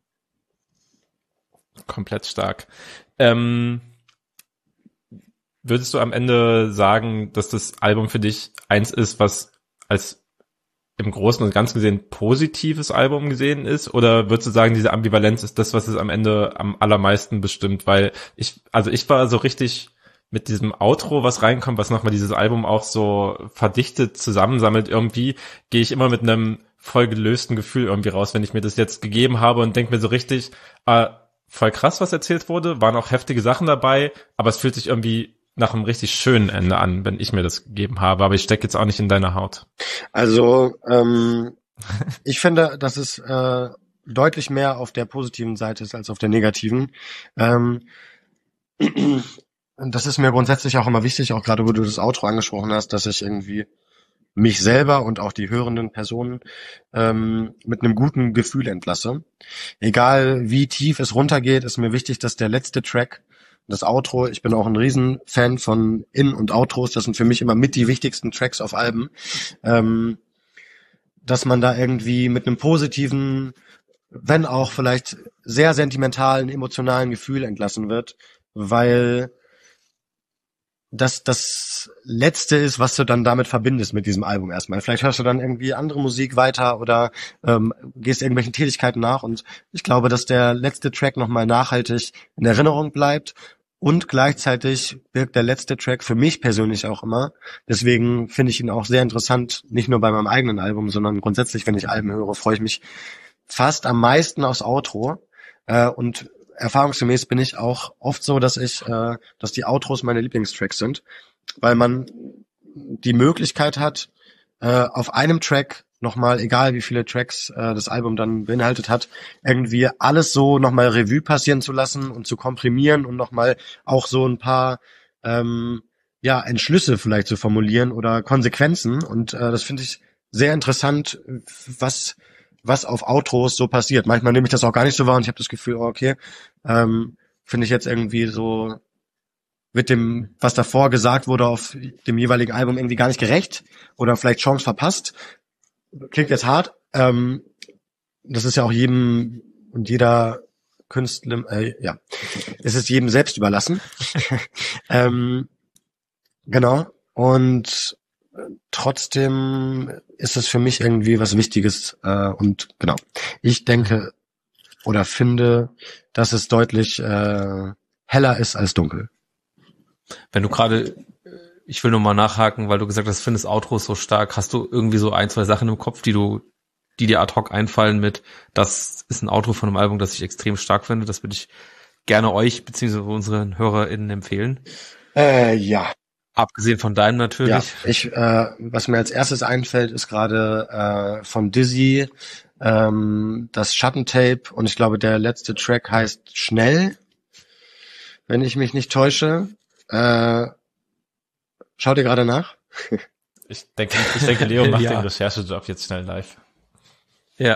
Speaker 3: Komplett stark. Ähm, würdest du am Ende sagen, dass das Album für dich eins ist, was als im Großen und Ganzen gesehen positives Album gesehen ist, oder würdest du sagen, diese Ambivalenz ist das, was es am Ende am allermeisten bestimmt? Weil ich, also ich war so richtig mit diesem Outro, was reinkommt, was nochmal dieses Album auch so verdichtet zusammensammelt irgendwie, gehe ich immer mit einem voll gelösten Gefühl irgendwie raus, wenn ich mir das jetzt gegeben habe und denke mir so richtig, äh, voll krass, was erzählt wurde, waren auch heftige Sachen dabei, aber es fühlt sich irgendwie nach einem richtig schönen Ende an, wenn ich mir das gegeben habe, aber ich stecke jetzt auch nicht in deiner Haut.
Speaker 4: Also ähm, ich finde, dass es äh, deutlich mehr auf der positiven Seite ist als auf der negativen. Ähm, das ist mir grundsätzlich auch immer wichtig, auch gerade wo du das Outro angesprochen hast, dass ich irgendwie mich selber und auch die hörenden Personen ähm, mit einem guten Gefühl entlasse. Egal wie tief es runtergeht, ist mir wichtig, dass der letzte Track, das Outro, ich bin auch ein Riesenfan von In- und Outros, das sind für mich immer mit die wichtigsten Tracks auf Alben, ähm, dass man da irgendwie mit einem positiven, wenn auch vielleicht sehr sentimentalen, emotionalen Gefühl entlassen wird, weil das das Letzte ist, was du dann damit verbindest mit diesem Album erstmal. Vielleicht hörst du dann irgendwie andere Musik weiter oder ähm, gehst irgendwelchen Tätigkeiten nach und ich glaube, dass der letzte Track nochmal nachhaltig in Erinnerung bleibt und gleichzeitig wirkt der letzte Track für mich persönlich auch immer. Deswegen finde ich ihn auch sehr interessant, nicht nur bei meinem eigenen Album, sondern grundsätzlich, wenn ich Alben höre, freue ich mich fast am meisten aufs Outro äh, und erfahrungsgemäß bin ich auch oft so, dass ich, äh, dass die Outros meine Lieblingstracks sind, weil man die Möglichkeit hat, äh, auf einem Track nochmal, egal wie viele Tracks äh, das Album dann beinhaltet hat, irgendwie alles so nochmal Revue passieren zu lassen und zu komprimieren und nochmal auch so ein paar ähm, ja Entschlüsse vielleicht zu formulieren oder Konsequenzen. Und äh, das finde ich sehr interessant, was was auf Outros so passiert. Manchmal nehme ich das auch gar nicht so wahr und ich habe das Gefühl, oh, okay, ähm, finde ich jetzt irgendwie so mit dem, was davor gesagt wurde auf dem jeweiligen Album irgendwie gar nicht gerecht oder vielleicht Chance verpasst. Klingt jetzt hart. Ähm, das ist ja auch jedem und jeder Künstler, äh, ja, es ist jedem selbst überlassen. ähm, genau. Und trotzdem ist es für mich irgendwie was Wichtiges äh, und genau. Ich denke oder finde, dass es deutlich äh, heller ist als dunkel.
Speaker 2: Wenn du gerade, ich will nur mal nachhaken, weil du gesagt hast, findest Outros so stark, hast du irgendwie so ein, zwei Sachen im Kopf, die du, die dir ad hoc einfallen mit, das ist ein Outro von einem Album, das ich extrem stark finde, das würde ich gerne euch beziehungsweise unseren HörerInnen empfehlen.
Speaker 4: Äh, ja.
Speaker 2: Abgesehen von deinem natürlich.
Speaker 4: Ja, ich, äh, was mir als erstes einfällt, ist gerade äh, von Dizzy ähm, das Schattentape und ich glaube, der letzte Track heißt Schnell, wenn ich mich nicht täusche. Äh, schaut ihr gerade nach?
Speaker 3: Ich denke, ich denke, Leo macht
Speaker 2: Ja.
Speaker 3: den Recherchejob jetzt schnell live.
Speaker 2: Ja.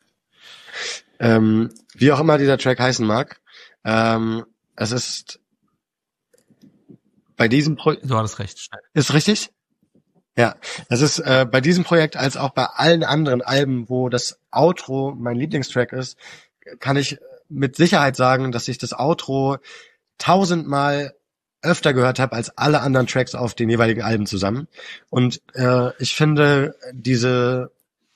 Speaker 4: Ähm, wie auch immer dieser Track heißen mag, ähm, es ist bei diesem Projekt,
Speaker 2: Du hattest recht, schnell.
Speaker 4: ist richtig? Ja, das ist äh, bei diesem Projekt als auch bei allen anderen Alben, wo das Outro mein Lieblingstrack ist, kann ich mit Sicherheit sagen, dass ich das Outro tausendmal öfter gehört habe als alle anderen Tracks auf den jeweiligen Alben zusammen. Und äh, ich finde diese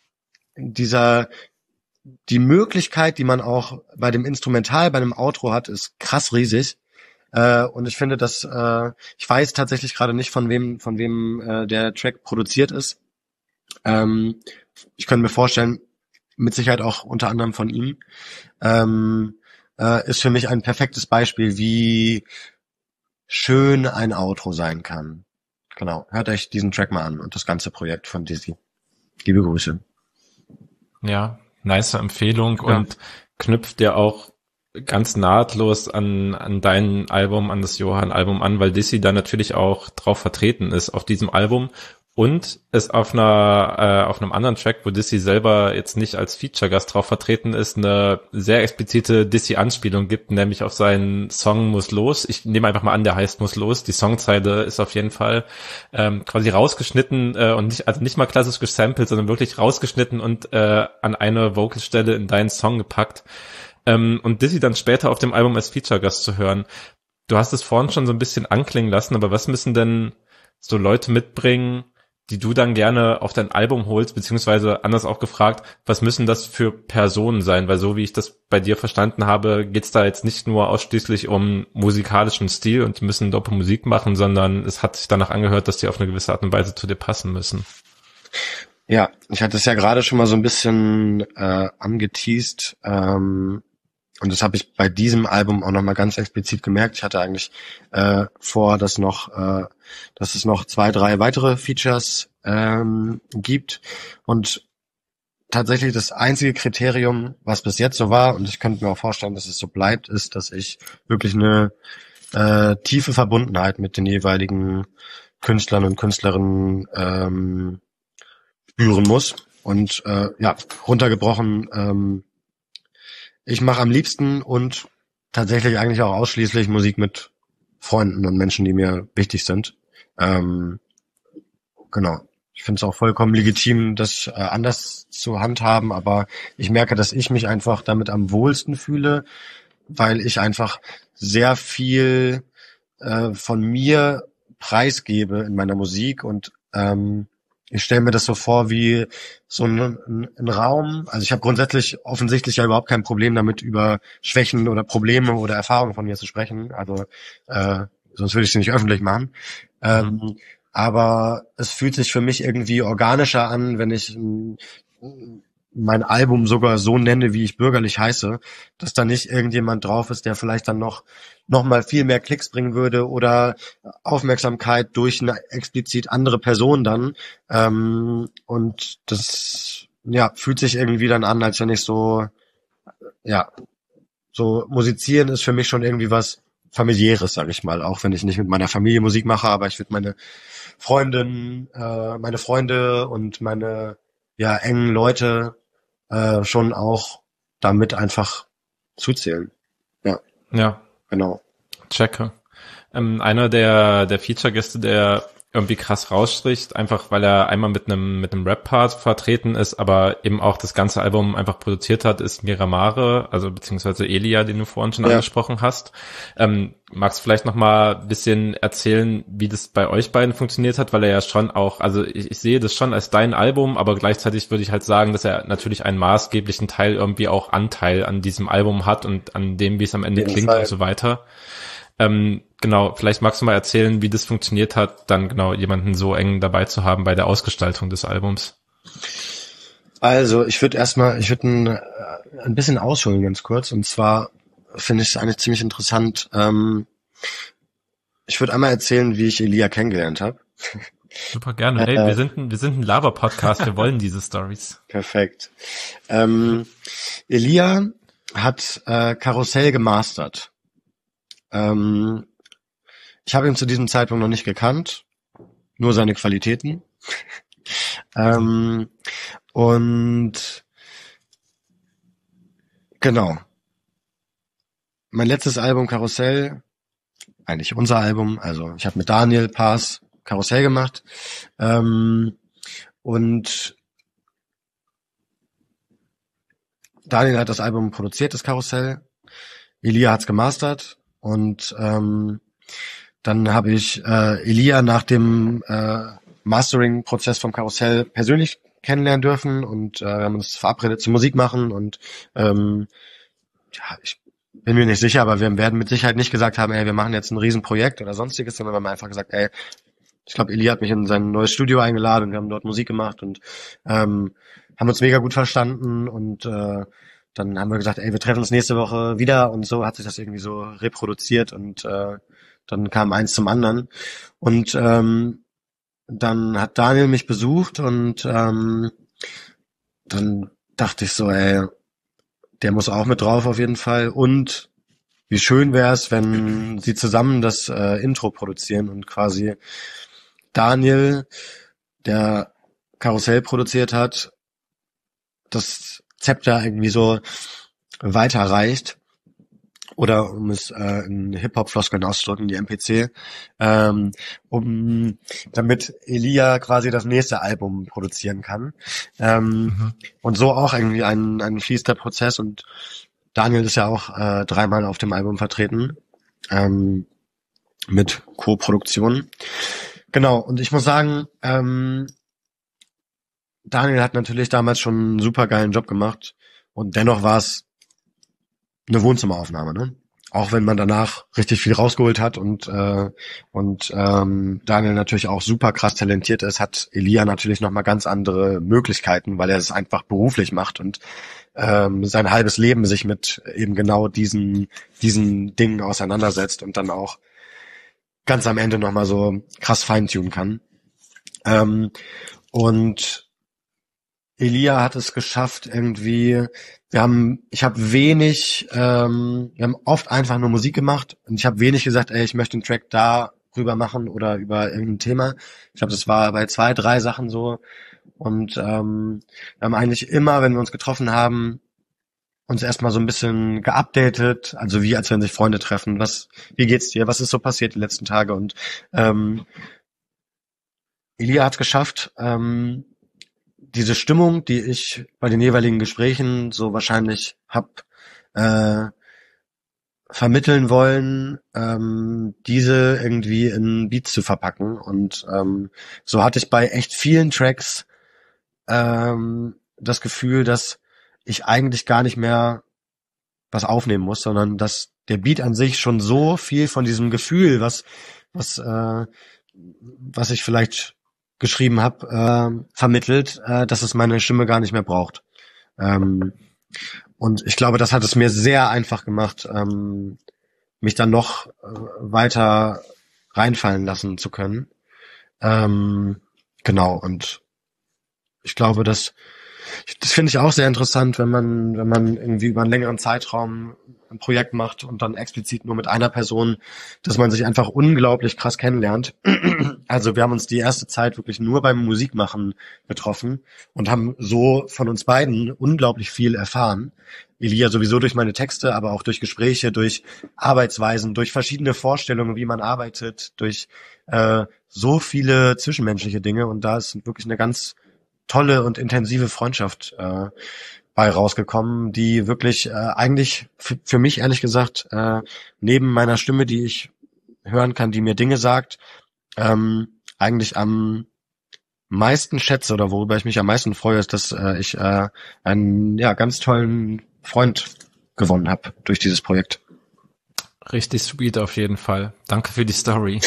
Speaker 4: dieser die Möglichkeit, die man auch bei dem Instrumental, bei einem Outro hat, ist krass riesig. Äh, und ich finde, dass äh, ich weiß tatsächlich gerade nicht, von wem von wem äh, der Track produziert ist. Ähm, ich könnte mir vorstellen, mit Sicherheit auch unter anderem von ihm. Ähm, äh, ist für mich ein perfektes Beispiel, wie schön ein Outro sein kann. Genau, hört euch diesen Track mal an und das ganze Projekt von Dizzy. Liebe Grüße.
Speaker 3: Ja, nice Empfehlung
Speaker 4: Ja.
Speaker 3: und knüpft ja auch ganz nahtlos an an dein Album, an das Johann-Album an, weil Dizzy da natürlich auch drauf vertreten ist auf diesem Album und es auf einer äh, auf einem anderen Track, wo Dizzy selber jetzt nicht als Feature-Gast drauf vertreten ist, eine sehr explizite Dizzy-Anspielung gibt, nämlich auf seinen Song Muss los. Ich nehme einfach mal an, der heißt Muss los. Die Songzeile ist auf jeden Fall ähm, quasi rausgeschnitten äh, und nicht also nicht mal klassisch gesampelt, sondern wirklich rausgeschnitten und äh, an eine Vocalstelle in deinen Song gepackt. Ähm, und Dizzy dann später auf dem Album als Feature-Gast zu hören. Du hast es vorhin schon so ein bisschen anklingen lassen, aber was müssen denn so Leute mitbringen, die du dann gerne auf dein Album holst, beziehungsweise anders auch gefragt, was müssen das für Personen sein? Weil so wie ich das bei dir verstanden habe, geht's da jetzt nicht nur ausschließlich um musikalischen Stil und die müssen doppel Musik machen, sondern es hat sich danach angehört, dass die auf eine gewisse Art und Weise zu dir passen müssen.
Speaker 4: Ja, ich hatte es ja gerade schon mal so ein bisschen äh, angeteast. Ähm, und das habe ich bei diesem Album auch nochmal ganz explizit gemerkt. Ich hatte eigentlich äh, vor, dass noch, äh, dass es noch zwei, drei weitere Features ähm, gibt. Und tatsächlich das einzige Kriterium, was bis jetzt so war, und ich könnte mir auch vorstellen, dass es so bleibt, ist, dass ich wirklich eine äh, tiefe Verbundenheit mit den jeweiligen Künstlern und Künstlerinnen ähm, spüren muss. Und äh, ja, runtergebrochen, ähm, ich mache am liebsten und tatsächlich eigentlich auch ausschließlich Musik mit Freunden und Menschen, die mir wichtig sind. Ähm, genau. Ich finde es auch vollkommen legitim, das äh, anders zu handhaben, aber ich merke, dass ich mich einfach damit am wohlsten fühle, weil ich einfach sehr viel äh, von mir preisgebe in meiner Musik und ähm, ich stelle mir das so vor wie so ein, ein, ein Raum. Also ich habe grundsätzlich offensichtlich ja überhaupt kein Problem damit, über Schwächen oder Probleme oder Erfahrungen von mir zu sprechen. Also äh, sonst würde ich sie nicht öffentlich machen. Ähm, aber es fühlt sich für mich irgendwie organischer an, wenn ich ähm, mein Album sogar so nenne, wie ich bürgerlich heiße, dass da nicht irgendjemand drauf ist, der vielleicht dann noch noch mal viel mehr Klicks bringen würde oder Aufmerksamkeit durch eine explizit andere Person dann. Ähm, und das ja fühlt sich irgendwie dann an, als wenn ich so ja so musizieren ist für mich schon irgendwie was Familiäres, sag ich mal, auch wenn ich nicht mit meiner Familie Musik mache, aber ich würde meine Freundin, äh, meine Freunde und meine ja engen Leute äh, schon auch damit einfach zuzählen. Ja,
Speaker 3: Ja,
Speaker 4: genau.
Speaker 3: checke. Ähm, einer der der Feature-Gäste, der irgendwie krass rausstricht, einfach weil er einmal mit einem mit einem Rap-Part vertreten ist, aber eben auch das ganze Album einfach produziert hat, ist Miramare, also beziehungsweise Elia, den du vorhin schon
Speaker 4: Ja.
Speaker 3: angesprochen hast. Ähm, magst du vielleicht noch mal ein bisschen erzählen, wie das bei euch beiden funktioniert hat, weil er ja schon auch, also ich, ich sehe das schon als dein Album, aber gleichzeitig würde ich halt sagen, dass er natürlich einen maßgeblichen Teil irgendwie auch Anteil an diesem Album hat und an dem, wie es am Ende
Speaker 4: Auf jeden
Speaker 3: klingt
Speaker 4: Fall.
Speaker 3: und so weiter. Ähm, genau, vielleicht magst du mal erzählen, wie das funktioniert hat, dann genau jemanden so eng dabei zu haben bei der Ausgestaltung des Albums.
Speaker 4: Also ich würde erstmal, ich würde ein, äh, ein bisschen ausholen ganz kurz. Und zwar finde ich es eigentlich ziemlich interessant. Ähm, ich würde einmal erzählen, wie ich Elia kennengelernt habe.
Speaker 3: Super gerne. Ey,
Speaker 4: Äh,
Speaker 3: wir sind ein, wir sind ein Laber-Podcast, wir wollen diese Stories.
Speaker 4: Perfekt. Ähm, Elia hat äh, Karussell gemastert. Ähm, ich habe ihn zu diesem Zeitpunkt noch nicht gekannt, nur seine Qualitäten. ähm, und genau. Mein letztes Album Karussell eigentlich unser Album. Also ich habe mit Daniel Paas Karussell gemacht. Ähm, und Daniel hat das Album produziert, das Karussell. Elia hat's gemastert. Und ähm, dann habe ich äh, Elia nach dem äh, Mastering-Prozess vom Karussell persönlich kennenlernen dürfen und äh, wir haben uns verabredet zu Musik machen und ähm, ja, ich bin mir nicht sicher, aber wir werden mit Sicherheit nicht gesagt haben, ey, wir machen jetzt ein Riesenprojekt oder sonstiges, sondern wir haben einfach gesagt, ey, ich glaube, Elia hat mich in sein neues Studio eingeladen und wir haben dort Musik gemacht und ähm, haben uns mega gut verstanden und äh, dann haben wir gesagt, ey, wir treffen uns nächste Woche wieder und so hat sich das irgendwie so reproduziert und äh, dann kam eins zum anderen und ähm, dann hat Daniel mich besucht und ähm, dann dachte ich so, ey, der muss auch mit drauf auf jeden Fall und wie schön wäre es, wenn sie zusammen das äh, Intro produzieren und quasi Daniel, der Karussell produziert hat, das Zepter irgendwie so weiterreicht. Oder um es äh, in Hip-Hop-Floskeln auszudrücken, die M P C, ähm, um damit Elia quasi das nächste Album produzieren kann. Ähm, mhm. Und so auch irgendwie ein, ein fließender Prozess. Und Daniel ist ja auch äh, dreimal auf dem Album vertreten, ähm, mit Co-Produktion. Genau, und ich muss sagen, ähm, Daniel hat natürlich damals schon einen super geilen Job gemacht. Und dennoch war es eine Wohnzimmeraufnahme, ne? Auch wenn man danach richtig viel rausgeholt hat und äh, und ähm, Daniel natürlich auch super krass talentiert ist, hat Elia natürlich noch mal ganz andere Möglichkeiten, weil er es einfach beruflich macht und ähm, sein halbes Leben sich mit eben genau diesen diesen Dingen auseinandersetzt und dann auch ganz am Ende noch mal so krass feintunen kann. Ähm, und Elia hat es geschafft irgendwie, wir haben, ich habe wenig, ähm, wir haben oft einfach nur Musik gemacht und ich habe wenig gesagt, ey, ich möchte einen Track darüber machen oder über irgendein Thema. Ich glaube, das war bei zwei, drei Sachen so und ähm, wir haben eigentlich immer, wenn wir uns getroffen haben, uns erstmal so ein bisschen geupdatet, also wie als wenn sich Freunde treffen, was, wie geht's dir, was ist so passiert die letzten Tage und ähm, Elia hat es geschafft, ähm, diese Stimmung, die ich bei den jeweiligen Gesprächen so wahrscheinlich hab äh, vermitteln wollen, ähm, diese irgendwie in Beats zu verpacken. Und ähm, so hatte ich bei echt vielen Tracks ähm, das Gefühl, dass ich eigentlich gar nicht mehr was aufnehmen muss, sondern dass der Beat an sich schon so viel von diesem Gefühl, was was äh, was ich vielleicht geschrieben habe, äh, vermittelt, äh, dass es meine Stimme gar nicht mehr braucht. Ähm, und ich glaube, das hat es mir sehr einfach gemacht, ähm, mich dann noch äh, weiter reinfallen lassen zu können. Ähm, genau, und ich glaube, dass das finde ich auch sehr interessant, wenn man wenn man irgendwie über einen längeren Zeitraum ein Projekt macht und dann explizit nur mit einer Person, dass man sich einfach unglaublich krass kennenlernt. Also wir haben uns die erste Zeit wirklich nur beim Musikmachen getroffen und haben so von uns beiden unglaublich viel erfahren. Elia sowieso durch meine Texte, aber auch durch Gespräche, durch Arbeitsweisen, durch verschiedene Vorstellungen, wie man arbeitet, durch äh, so viele zwischenmenschliche Dinge und da ist wirklich eine ganz tolle und intensive Freundschaft äh, bei rausgekommen, die wirklich äh, eigentlich f- für mich ehrlich gesagt äh, neben meiner Stimme, die ich hören kann, die mir Dinge sagt, ähm, eigentlich am meisten schätze oder worüber ich mich am meisten freue, ist, dass äh, ich äh, einen ja ganz tollen Freund gewonnen habe durch dieses Projekt.
Speaker 3: Richtig sweet auf jeden Fall. Danke für die Story.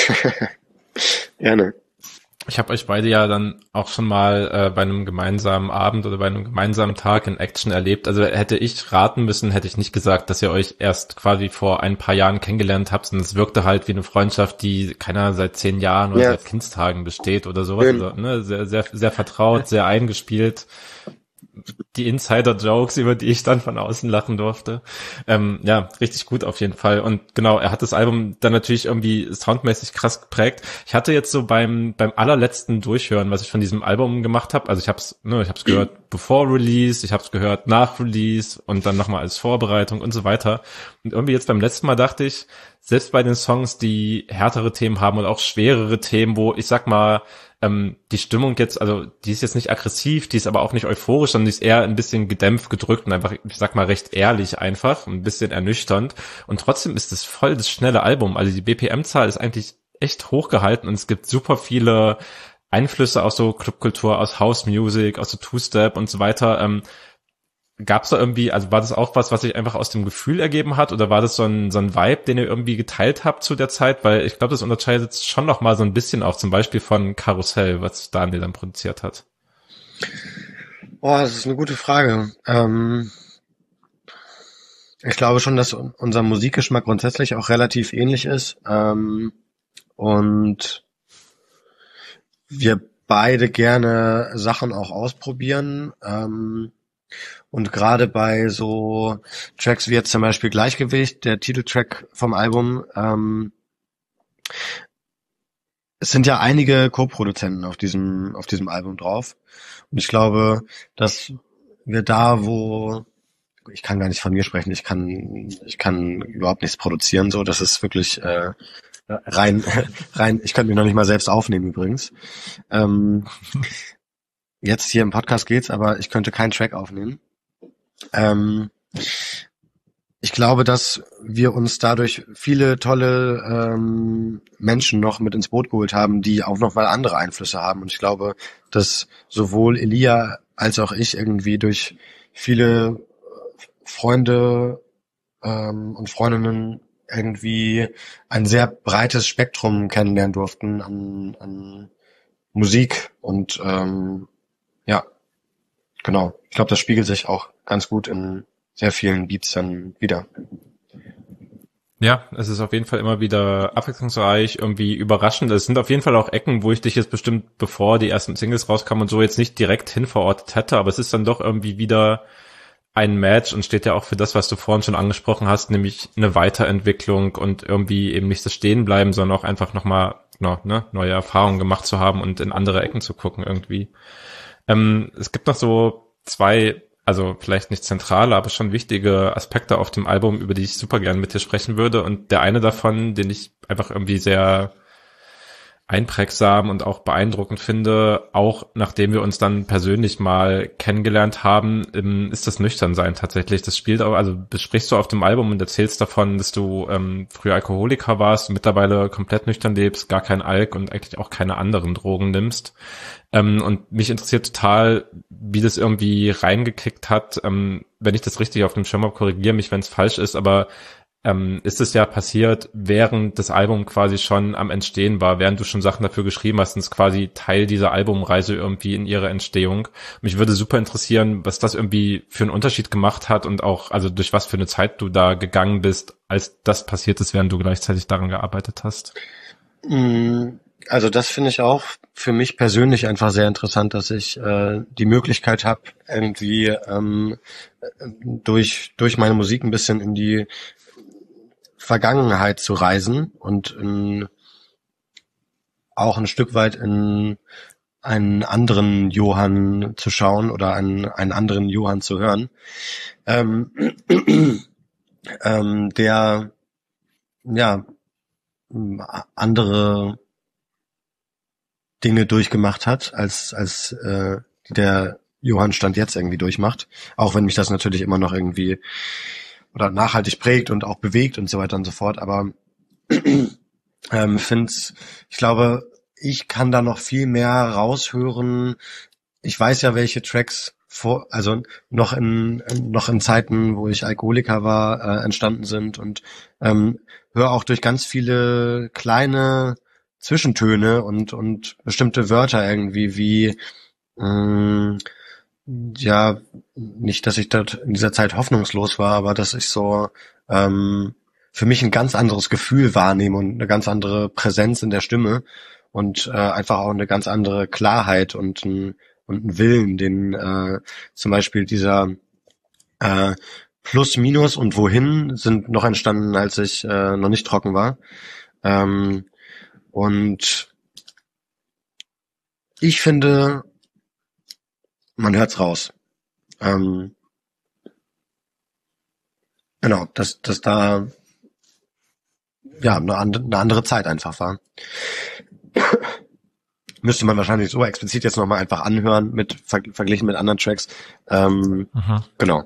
Speaker 4: Gerne.
Speaker 3: Ich habe euch beide ja dann auch schon mal äh, bei einem gemeinsamen Abend oder bei einem gemeinsamen Tag in Action erlebt. Also hätte ich raten müssen, hätte ich nicht gesagt, dass ihr euch erst quasi vor ein paar Jahren kennengelernt habt, sondern es wirkte halt wie eine Freundschaft, die keiner seit zehn Jahren oder ja. seit Kindstagen besteht oder sowas. Ja. Also, ne, sehr, sehr, sehr vertraut, sehr eingespielt. Die Insider-Jokes, über die ich dann von außen lachen durfte. Ähm, ja, richtig gut auf jeden Fall. Und genau, er hat das Album dann natürlich irgendwie soundmäßig krass geprägt. Ich hatte jetzt so beim beim allerletzten Durchhören, was ich von diesem Album gemacht habe, also ich hab's, ne, ich hab's gehört bevor Release, ich habe es gehört nach Release und dann nochmal als Vorbereitung und so weiter. Und irgendwie jetzt beim letzten Mal dachte ich, selbst bei den Songs, die härtere Themen haben und auch schwerere Themen, wo ich sag mal, ähm, die Stimmung jetzt, also die ist jetzt nicht aggressiv, die ist aber auch nicht euphorisch, sondern die ist eher ein bisschen gedämpft, gedrückt und einfach, ich sag mal, recht ehrlich einfach, ein bisschen ernüchternd. Und trotzdem ist es voll das schnelle Album. Also die B P M-Zahl ist eigentlich echt hochgehalten und es gibt super viele Einflüsse aus so Clubkultur, aus House Music, aus so Two-Step und so weiter. Ähm, Gab es da irgendwie, also war das auch was, was sich einfach aus dem Gefühl ergeben hat oder war das so ein so ein Vibe, den ihr irgendwie geteilt habt zu der Zeit? Weil ich glaube, das unterscheidet schon noch mal so ein bisschen auch zum Beispiel von Karussell, was Daniel dann produziert hat.
Speaker 4: Oh, das ist eine gute Frage. Ähm, ich glaube schon, dass unser Musikgeschmack grundsätzlich auch relativ ähnlich ist. Ähm, und wir beide gerne Sachen auch ausprobieren. Ähm, Und gerade bei so Tracks wie jetzt zum Beispiel Gleichgewicht, der Titeltrack vom Album, ähm, es sind ja einige Co-Produzenten auf diesem auf diesem Album drauf. Und ich glaube, dass wir da, wo ich kann gar nicht von mir sprechen, ich kann ich kann überhaupt nichts produzieren, so das ist wirklich äh, rein rein. Ich könnte mich noch nicht mal selbst aufnehmen übrigens. Ähm, jetzt hier im Podcast geht's, aber ich könnte keinen Track aufnehmen. Ähm, ich glaube, dass wir uns dadurch viele tolle ähm, Menschen noch mit ins Boot geholt haben, die auch noch mal andere Einflüsse haben. Und ich glaube, dass sowohl Elia als auch ich irgendwie durch viele Freunde ähm, und Freundinnen irgendwie ein sehr breites Spektrum kennenlernen durften an, an Musik und ähm, ja, genau. Ich glaube, das spiegelt sich auch ganz gut in sehr vielen Beats dann wieder.
Speaker 3: Ja, es ist auf jeden Fall immer wieder abwechslungsreich, irgendwie überraschend. Es sind auf jeden Fall auch Ecken, wo ich dich jetzt bestimmt, bevor die ersten Singles rauskamen und so, jetzt nicht direkt hinverortet hätte, aber es ist dann doch irgendwie wieder ein Match und steht ja auch für das, was du vorhin schon angesprochen hast, nämlich eine Weiterentwicklung und irgendwie eben nicht das Stehenbleiben, sondern auch einfach nochmal no, ne, neue Erfahrungen gemacht zu haben und in andere Ecken zu gucken irgendwie. Ähm, es gibt noch so zwei, also vielleicht nicht zentrale, aber schon wichtige Aspekte auf dem Album, über die ich super gerne mit dir sprechen würde. Und der eine davon, den ich einfach irgendwie sehr einprägsam und auch beeindruckend finde, auch nachdem wir uns dann persönlich mal kennengelernt haben, ist das Nüchternsein tatsächlich. Das spielt auch, also besprichst du auf dem Album und erzählst davon, dass du ähm, früher Alkoholiker warst, mittlerweile komplett nüchtern lebst, gar kein Alk und eigentlich auch keine anderen Drogen nimmst. Ähm, und mich interessiert total, wie das irgendwie reingekickt hat. Ähm, wenn ich das richtig auf dem Schirm habe, korrigiere mich, wenn es falsch ist, aber ähm, ist es ja passiert, während das Album quasi schon am Entstehen war, während du schon Sachen dafür geschrieben hast, und es quasi Teil dieser Albumreise irgendwie in ihrer Entstehung. Mich würde super interessieren, was das irgendwie für einen Unterschied gemacht hat und auch, also durch was für eine Zeit du da gegangen bist, als das passiert ist, während du gleichzeitig daran gearbeitet hast.
Speaker 4: Also das finde ich auch für mich persönlich einfach sehr interessant, dass ich äh, die Möglichkeit habe, irgendwie ähm, durch durch meine Musik ein bisschen in die Vergangenheit zu reisen und in, auch ein Stück weit in einen anderen Johann zu schauen oder einen, einen anderen Johann zu hören, ähm, ähm, der ja andere Dinge durchgemacht hat, als als äh, der Johann Stand jetzt irgendwie durchmacht. Auch wenn mich das natürlich immer noch irgendwie oder nachhaltig prägt und auch bewegt und so weiter und so fort. Aber ähm, find's, ich glaube, ich kann da noch viel mehr raushören. Ich weiß ja, welche Tracks vor, also noch in noch in Zeiten, wo ich Alkoholiker war, äh, entstanden sind und ähm, höre auch durch ganz viele kleine Zwischentöne und und bestimmte Wörter irgendwie wie mh, ja, nicht, dass ich dort in dieser Zeit hoffnungslos war, aber dass ich so ähm, für mich ein ganz anderes Gefühl wahrnehme und eine ganz andere Präsenz in der Stimme und äh, einfach auch eine ganz andere Klarheit und ein, und ein Willen, den äh, zum Beispiel dieser äh, Plus, Minus und Wohin sind noch entstanden, als ich äh, noch nicht trocken war. Ähm, und ich finde, man hört's raus. Ähm, genau, dass, dass da ja eine, and- eine andere Zeit einfach war. Müsste man wahrscheinlich so explizit jetzt nochmal einfach anhören, mit ver- verglichen mit anderen Tracks. Ähm,
Speaker 3: Mhm.
Speaker 4: genau.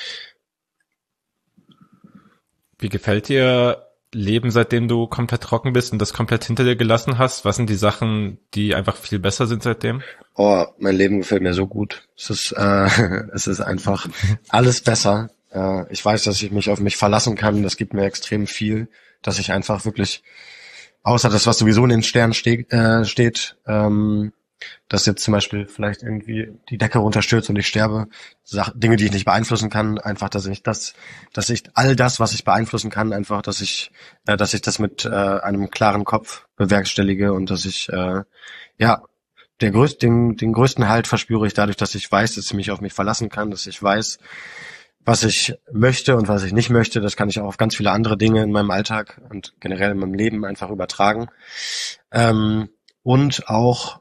Speaker 3: Wie gefällt dir Leben, seitdem du komplett trocken bist und das komplett hinter dir gelassen hast? Was sind die Sachen, die einfach viel besser sind seitdem?
Speaker 4: Oh, mein Leben gefällt mir so gut. Es ist, äh, es ist einfach alles besser. Äh, ich weiß, dass ich mich auf mich verlassen kann. Das gibt mir extrem viel, dass ich einfach wirklich, außer das, was sowieso in den Sternen ste- äh, steht, ähm, dass jetzt zum Beispiel vielleicht irgendwie die Decke runterstürzt und ich sterbe, Sach- Dinge, die ich nicht beeinflussen kann, einfach, dass ich das, dass ich all das, was ich beeinflussen kann, einfach, dass ich, äh, dass ich das mit äh, einem klaren Kopf bewerkstellige und dass ich, äh, ja, der größte, den, den größten Halt verspüre ich dadurch, dass ich weiß, dass ich mich auf mich verlassen kann, dass ich weiß, was ich möchte und was ich nicht möchte. Das kann ich auch auf ganz viele andere Dinge in meinem Alltag und generell in meinem Leben einfach übertragen. Ähm, und auch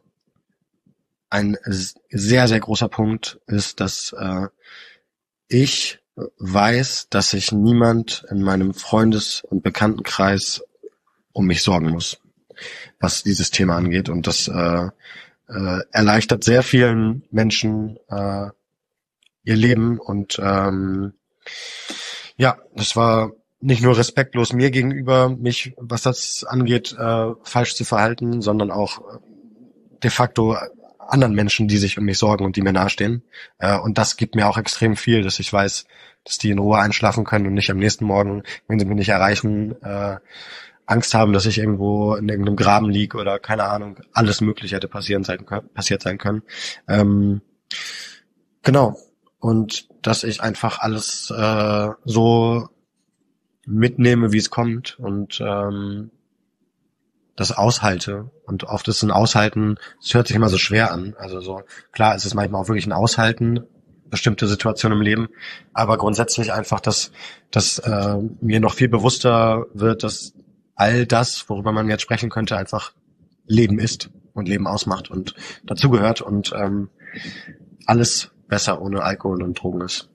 Speaker 4: ein sehr, sehr großer Punkt ist, dass äh, ich weiß, dass sich niemand in meinem Freundes- und Bekanntenkreis um mich sorgen muss, was dieses Thema angeht. Und das äh, äh, erleichtert sehr vielen Menschen äh, ihr Leben. Und ähm, ja, das war nicht nur respektlos mir gegenüber, mich, was das angeht, äh, falsch zu verhalten, sondern auch äh, de facto anderen Menschen, die sich um mich sorgen und die mir nahestehen. Äh, und das gibt mir auch extrem viel, dass ich weiß, dass die in Ruhe einschlafen können und nicht am nächsten Morgen, wenn sie mich nicht erreichen, äh, Angst haben, dass ich irgendwo in irgendeinem Graben liege oder keine Ahnung, alles Mögliche hätte passieren sein können, passiert sein können. Ähm, genau. Und dass ich einfach alles äh, so mitnehme, wie es kommt und ähm, das aushalte. Und oft ist ein Aushalten, es hört sich immer so schwer an. Also so, klar, es ist manchmal auch wirklich ein Aushalten, bestimmte Situationen im Leben, aber grundsätzlich einfach, dass, dass äh, mir noch viel bewusster wird, dass all das, worüber man jetzt sprechen könnte, einfach Leben ist und Leben ausmacht und dazugehört und ähm, alles besser ohne Alkohol und Drogen ist.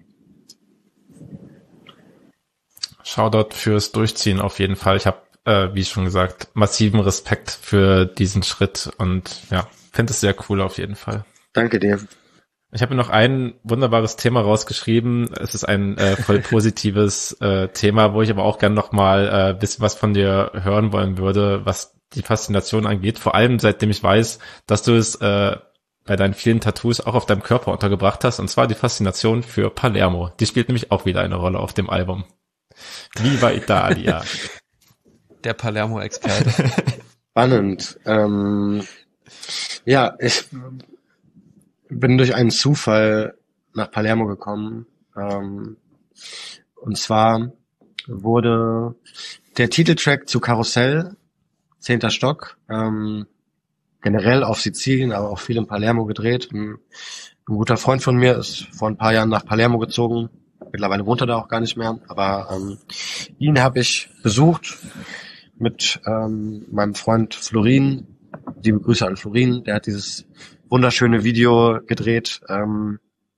Speaker 3: Shoutout fürs Durchziehen auf jeden Fall. Ich habe, äh, wie schon gesagt, massiven Respekt für diesen Schritt und ja, finde es sehr cool auf jeden Fall.
Speaker 4: Danke dir.
Speaker 3: Ich habe mir noch ein wunderbares Thema rausgeschrieben. Es ist ein äh, voll positives äh, Thema, wo ich aber auch gerne noch mal äh, ein bisschen was von dir hören wollen würde, was die Faszination angeht. Vor allem seitdem ich weiß, dass du es äh, bei deinen vielen Tattoos auch auf deinem Körper untergebracht hast, und zwar die Faszination für Palermo. Die spielt nämlich auch wieder eine Rolle auf dem Album. Viva Italia.
Speaker 2: Der Palermo-Experte.
Speaker 4: Spannend. Ähm, ja, ich bin durch einen Zufall nach Palermo gekommen. Ähm, und zwar wurde der Titeltrack zu Karussell, zehnter Stock, ähm, generell auf Sizilien, aber auch viel in Palermo gedreht. Ein, ein guter Freund von mir ist vor ein paar Jahren nach Palermo gezogen. Mittlerweile wohnt er da auch gar nicht mehr. Aber ähm, ihn habe ich besucht mit ähm, meinem Freund Florin. Liebe Grüße an Florin. Der hat dieses wunderschöne Video gedreht. Ähm,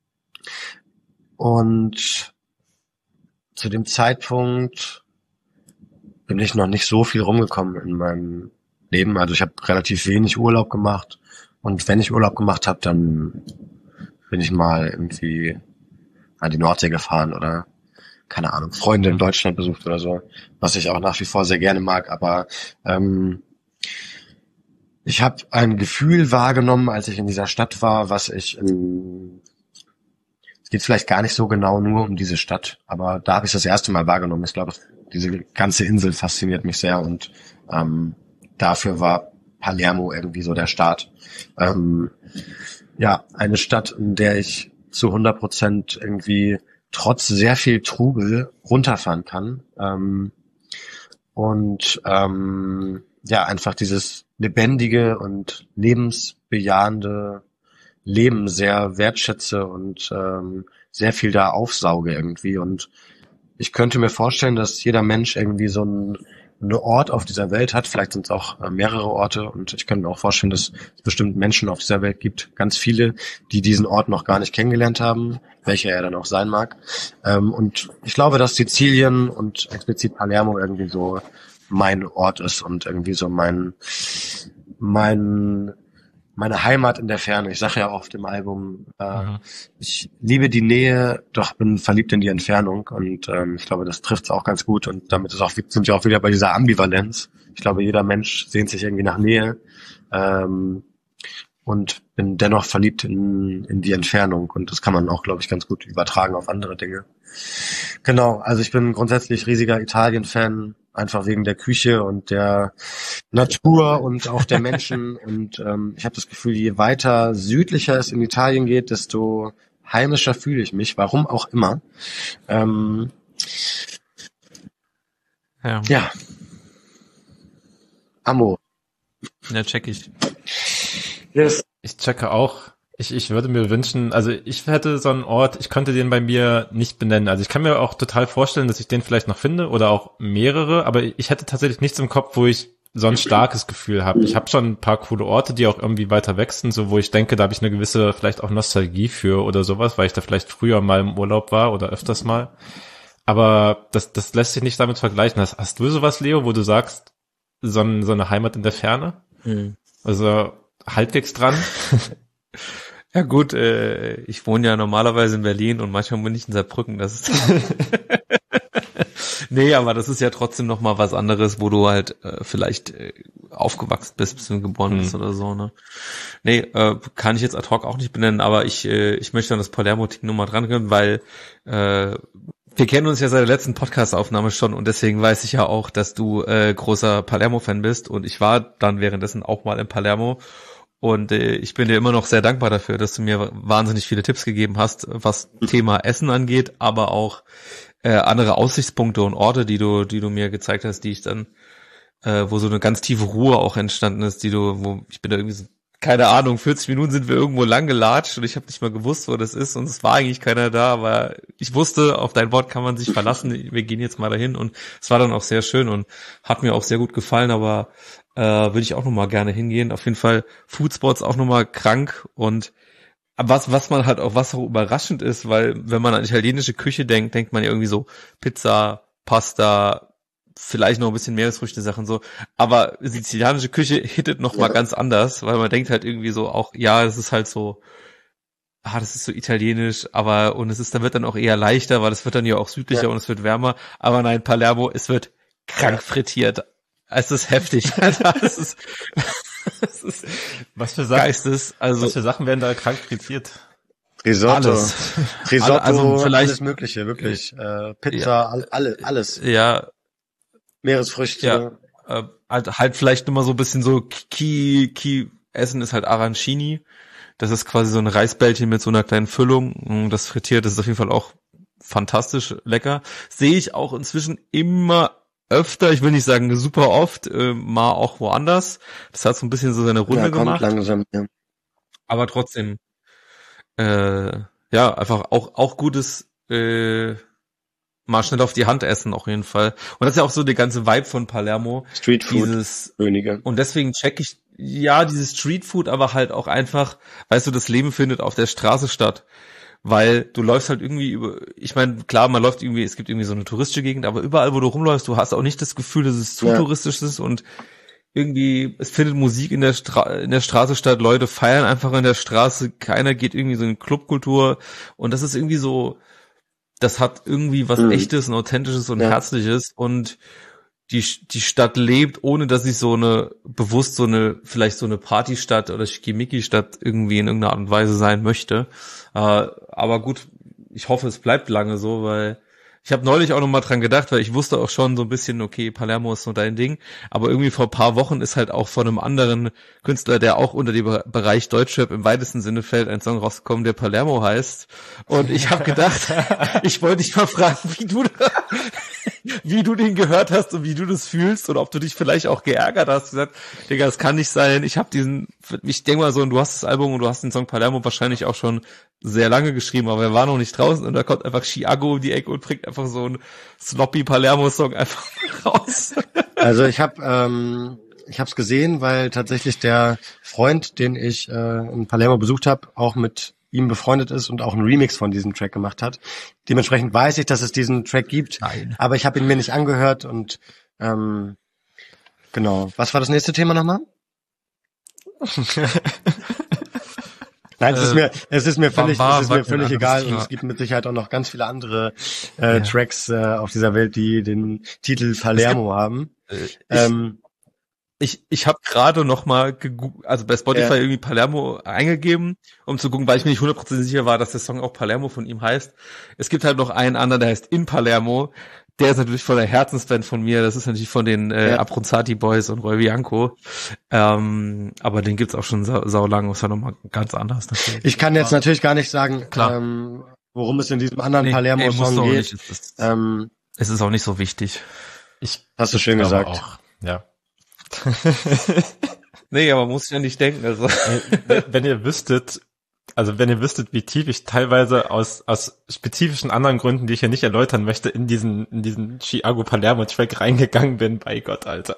Speaker 4: und zu dem Zeitpunkt bin ich noch nicht so viel rumgekommen in meinem Leben. Also ich habe relativ wenig Urlaub gemacht. Und wenn ich Urlaub gemacht habe, dann bin ich mal irgendwie an die Nordsee gefahren oder, keine Ahnung, Freunde in Deutschland besucht oder so, was ich auch nach wie vor sehr gerne mag. Aber ähm, ich habe ein Gefühl wahrgenommen, als ich in dieser Stadt war, was ich in... Es geht vielleicht gar nicht so genau nur um diese Stadt, aber da habe ich das erste Mal wahrgenommen. Ich glaube, diese ganze Insel fasziniert mich sehr und ähm, dafür war Palermo irgendwie so der Start. Ähm, ja, eine Stadt, in der ich zu hundert Prozent irgendwie trotz sehr viel Trubel runterfahren kann. Ähm, und ähm, ja, einfach dieses lebendige und lebensbejahende Leben sehr wertschätze und ähm, sehr viel da aufsauge irgendwie. Und ich könnte mir vorstellen, dass jeder Mensch irgendwie so ein eine Ort auf dieser Welt hat. Vielleicht sind es auch äh, mehrere Orte und ich könnte mir auch vorstellen, dass es bestimmt Menschen auf dieser Welt gibt, ganz viele, die diesen Ort noch gar nicht kennengelernt haben, welcher er dann auch sein mag. Ähm, und ich glaube, dass Sizilien und explizit Palermo irgendwie so mein Ort ist und irgendwie so mein mein meine Heimat in der Ferne. Ich sage ja auch auf dem Album, äh, mhm. ich liebe die Nähe, doch bin verliebt in die Entfernung und ähm, ich glaube, das trifft es auch ganz gut und damit ist auch, sind wir auch wieder bei dieser Ambivalenz. Ich glaube, jeder Mensch sehnt sich irgendwie nach Nähe ähm, und bin dennoch verliebt in, in die Entfernung und das kann man auch, glaube ich, ganz gut übertragen auf andere Dinge. Genau, also ich bin grundsätzlich riesiger Italien-Fan, einfach wegen der Küche und der Natur und auch der Menschen und ähm, ich habe das Gefühl, je weiter südlicher es in Italien geht, desto heimischer fühle ich mich, warum auch immer. Ähm,
Speaker 2: ja.
Speaker 4: ja. Amo.
Speaker 2: Ja, check ich.
Speaker 3: Yes. Ich checke auch. Ich, ich würde mir wünschen, also ich hätte so einen Ort, ich könnte den bei mir nicht benennen. Also ich kann mir auch total vorstellen, dass ich den vielleicht noch finde oder auch mehrere, aber ich hätte tatsächlich nichts im Kopf, wo ich so ein starkes Gefühl habe. Ich habe schon ein paar coole Orte, die auch irgendwie weiter weg sind, so wo ich denke, da habe ich eine gewisse vielleicht auch Nostalgie für oder sowas, weil ich da vielleicht früher mal im Urlaub war oder öfters mal. Aber das, das lässt sich nicht damit vergleichen. Hast, hast du sowas, Leo, wo du sagst, so, ein, so eine Heimat in der Ferne? Hm. Also halbwegs dran?
Speaker 2: Ja gut, äh, ich wohne ja normalerweise in Berlin und manchmal bin ich in Saarbrücken, das ist nee, aber das ist ja trotzdem noch mal was anderes, wo du halt äh, vielleicht äh, aufgewachsen bist, bis du geboren bist mhm. oder so, ne? Nee, äh, kann ich jetzt ad hoc auch nicht benennen, aber ich äh, ich möchte an das Palermo-Ding nochmal dran gehen, weil äh, wir kennen uns ja seit der letzten Podcast-Aufnahme schon und deswegen weiß ich ja auch, dass du äh, großer Palermo-Fan bist und ich war dann währenddessen auch mal in Palermo. Und äh, ich bin dir immer noch sehr dankbar dafür, dass du mir wahnsinnig viele Tipps gegeben hast, was Thema Essen angeht, aber auch äh, andere Aussichtspunkte und Orte, die du, die du mir gezeigt hast, die ich dann, äh, wo so eine ganz tiefe Ruhe auch entstanden ist, die du, wo ich bin da irgendwie so, keine Ahnung, vierzig Minuten sind wir irgendwo lang gelatscht und ich habe nicht mal gewusst, wo das ist und es war eigentlich keiner da, aber ich wusste, auf dein Wort kann man sich verlassen, wir gehen jetzt mal dahin und es war dann auch sehr schön und hat mir auch sehr gut gefallen, aber äh, würde ich auch nochmal gerne hingehen. Auf jeden Fall Foodspots auch nochmal krank und was was man halt auch, was auch überraschend ist, weil wenn man an italienische Küche denkt, denkt man ja irgendwie so Pizza, Pasta, vielleicht noch ein bisschen Meeresfrüchte-Sachen so, aber sizilianische Küche hittet noch mal ja. ganz anders, weil man denkt halt irgendwie so auch, ja, es ist halt so, ah, das ist so italienisch, aber und es ist, da wird dann auch eher leichter, weil es wird dann ja auch südlicher ja. und es wird wärmer, aber nein, Palermo, es wird krank frittiert. Es ist heftig. Es ist, es ist
Speaker 3: was für Sachen,
Speaker 2: Geistes, also
Speaker 3: was für Sachen werden da krank frittiert?
Speaker 4: Risotto,
Speaker 2: alles.
Speaker 4: Risotto,
Speaker 2: also vielleicht,
Speaker 4: alles Mögliche, wirklich. Äh, Pizza, ja, all, alle, alles.
Speaker 2: Ja.
Speaker 4: Meeresfrüchte.
Speaker 2: Ja, äh, halt, halt vielleicht immer so ein bisschen so Ki, Ki, Essen ist halt Arancini. Das ist quasi so ein Reisbällchen mit so einer kleinen Füllung. Das frittiert, das ist auf jeden Fall auch fantastisch lecker. Sehe ich auch inzwischen immer öfter, ich will nicht sagen super oft, äh, mal auch woanders. Das hat so ein bisschen so seine Runde ja, kommt gemacht.
Speaker 4: Langsam, ja.
Speaker 2: Aber trotzdem, äh, ja, einfach auch auch gutes, äh, mal schnell auf die Hand essen auf jeden Fall. Und das ist ja auch so die ganze Vibe von Palermo.
Speaker 4: Streetfood,
Speaker 2: dieses
Speaker 4: Könige.
Speaker 2: Und deswegen check ich, ja, dieses Streetfood, aber halt auch einfach, weißt du, das Leben findet auf der Straße statt. Weil du läufst halt irgendwie über, ich meine, klar, man läuft irgendwie, es gibt irgendwie so eine touristische Gegend, aber überall, wo du rumläufst, du hast auch nicht das Gefühl, dass es zu ja. touristisch ist und irgendwie, es findet Musik in der Stra- in der Straße statt, Leute feiern einfach in der Straße, keiner geht irgendwie so in Clubkultur und das ist irgendwie so, das hat irgendwie was mhm. Echtes und Authentisches und ja. Herzliches und die die Stadt lebt, ohne dass ich so eine, bewusst so eine, vielleicht so eine Partystadt oder Schickimicki-Stadt irgendwie in irgendeiner Art und Weise sein möchte. Äh, aber gut, ich hoffe, es bleibt lange so, weil ich habe neulich auch noch mal dran gedacht, weil ich wusste auch schon so ein bisschen, okay, Palermo ist so dein Ding, aber irgendwie vor ein paar Wochen ist halt auch von einem anderen Künstler, der auch unter den Bereich Deutschrap im weitesten Sinne fällt, ein Song rausgekommen, der Palermo heißt. Und ich habe gedacht, ich wollte dich mal fragen, wie du wie du den gehört hast und wie du das fühlst und ob du dich vielleicht auch geärgert hast, gesagt, Digga, das kann nicht sein, ich habe diesen, ich denke mal so, und du hast das Album und du hast den Song Palermo wahrscheinlich auch schon sehr lange geschrieben, aber er war noch nicht draußen und da kommt einfach Chiago um die Ecke und bringt einfach so einen sloppy Palermo-Song einfach raus.
Speaker 4: Also ich habe ähm, ich habe es gesehen, weil tatsächlich der Freund, den ich äh, in Palermo besucht habe, auch mit ihm befreundet ist und auch einen Remix von diesem Track gemacht hat. Dementsprechend weiß ich, dass es diesen Track gibt,
Speaker 2: Nein.
Speaker 4: aber ich habe ihn mir nicht angehört und ähm, genau. Was war das nächste Thema nochmal? Nein, es ist mir, es ist mir völlig,
Speaker 2: war-
Speaker 4: es ist
Speaker 2: war
Speaker 4: mir
Speaker 2: kein
Speaker 4: völlig
Speaker 2: anderes
Speaker 4: egal und
Speaker 2: Thema.
Speaker 4: es gibt mit Sicherheit auch noch ganz viele andere äh,
Speaker 2: Ja.
Speaker 4: Tracks äh, auf dieser Welt, die den Titel Palermo haben.
Speaker 2: Äh, ich
Speaker 4: Ähm,
Speaker 2: ich, ich habe gerade noch mal gegoogelt, also bei Spotify
Speaker 4: Ja.
Speaker 2: irgendwie Palermo eingegeben, um zu gucken, weil ich mir nicht hundertprozentig sicher war, dass der Song auch Palermo von ihm heißt. Es gibt halt noch einen anderen, der heißt In Palermo. Der ist natürlich voll der Herzensband von mir. Das ist natürlich von den äh,
Speaker 4: Ja.
Speaker 2: Abronzati Boys und Roy Bianco. Ähm, aber den gibt's auch schon sau, sau lang. Ist ja nochmal ganz anders. Natürlich.
Speaker 4: ich kann jetzt natürlich gar nicht sagen,
Speaker 2: Klar.
Speaker 4: ähm, worum es in diesem anderen
Speaker 2: Nee, ey, musst
Speaker 4: Palermo-Song
Speaker 2: du auch
Speaker 4: geht.
Speaker 2: nicht. Es ist,
Speaker 4: Ähm,
Speaker 2: es ist auch nicht so wichtig.
Speaker 3: Ich
Speaker 4: hast du schön
Speaker 3: glaube
Speaker 4: gesagt.
Speaker 3: auch. Ja.
Speaker 2: Nee, aber muss ich ja nicht denken. Also.
Speaker 3: Wenn- wenn ihr wüsstet, also wenn ihr wüsstet, wie tief ich teilweise aus aus spezifischen anderen Gründen, die ich hier nicht erläutern möchte, in diesen in diesen Chiago Palermo Track reingegangen bin, bei Gott, Alter.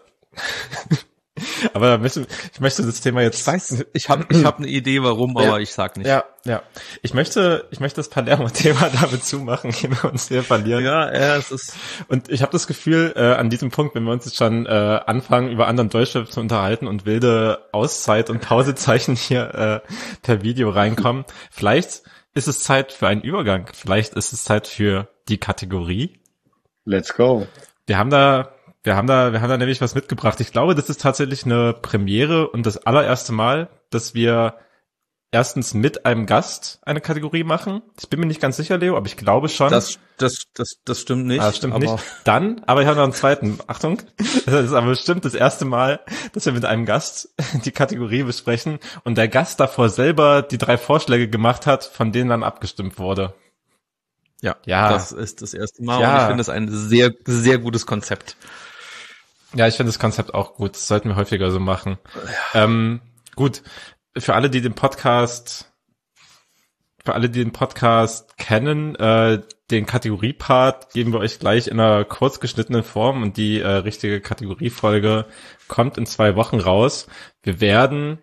Speaker 3: Aber möchte, ich möchte das Thema jetzt.
Speaker 2: Ich weiß, ich habe ich hab eine Idee, warum, aber
Speaker 4: Ja.
Speaker 2: ich sag nicht.
Speaker 3: Ja, ja. Ich möchte, ich möchte das Palermo-Thema damit zumachen, ehe wir uns hier verlieren.
Speaker 2: Ja, ja, es ist.
Speaker 3: Und ich habe das Gefühl, äh, an diesem Punkt, wenn wir uns jetzt schon äh, anfangen, über anderen Deutschrap zu unterhalten und wilde Auszeit- und Pausezeichen hier äh, per Video reinkommen, vielleicht ist es Zeit für einen Übergang. Vielleicht ist es Zeit für die Kategorie.
Speaker 4: Let's go.
Speaker 3: Wir haben da, wir haben da, wir haben da nämlich was mitgebracht. Ich glaube, das ist tatsächlich eine Premiere und das allererste Mal, dass wir erstens mit einem Gast eine Kategorie machen. Ich bin mir nicht ganz sicher, Leo, aber ich glaube schon.
Speaker 2: Das, das, das, das stimmt nicht.
Speaker 3: Ah, das stimmt
Speaker 2: aber
Speaker 3: nicht. Dann, aber ich habe noch einen zweiten. Achtung, das ist aber bestimmt das erste Mal, dass wir mit einem Gast die Kategorie besprechen und der Gast davor selber die drei Vorschläge gemacht hat, von denen dann abgestimmt wurde.
Speaker 2: Ja,
Speaker 3: Ja.
Speaker 2: das ist das erste Mal
Speaker 3: Ja.
Speaker 2: und ich finde das ein sehr, sehr gutes Konzept.
Speaker 3: Ja, ich finde das Konzept auch gut. Das sollten wir häufiger so machen. Ähm, gut, für alle, die den Podcast, für alle, die den Podcast kennen, äh, den Kategoriepart geben wir euch gleich in einer kurz geschnittenen Form und die äh, richtige Kategoriefolge kommt in zwei Wochen raus. Wir werden,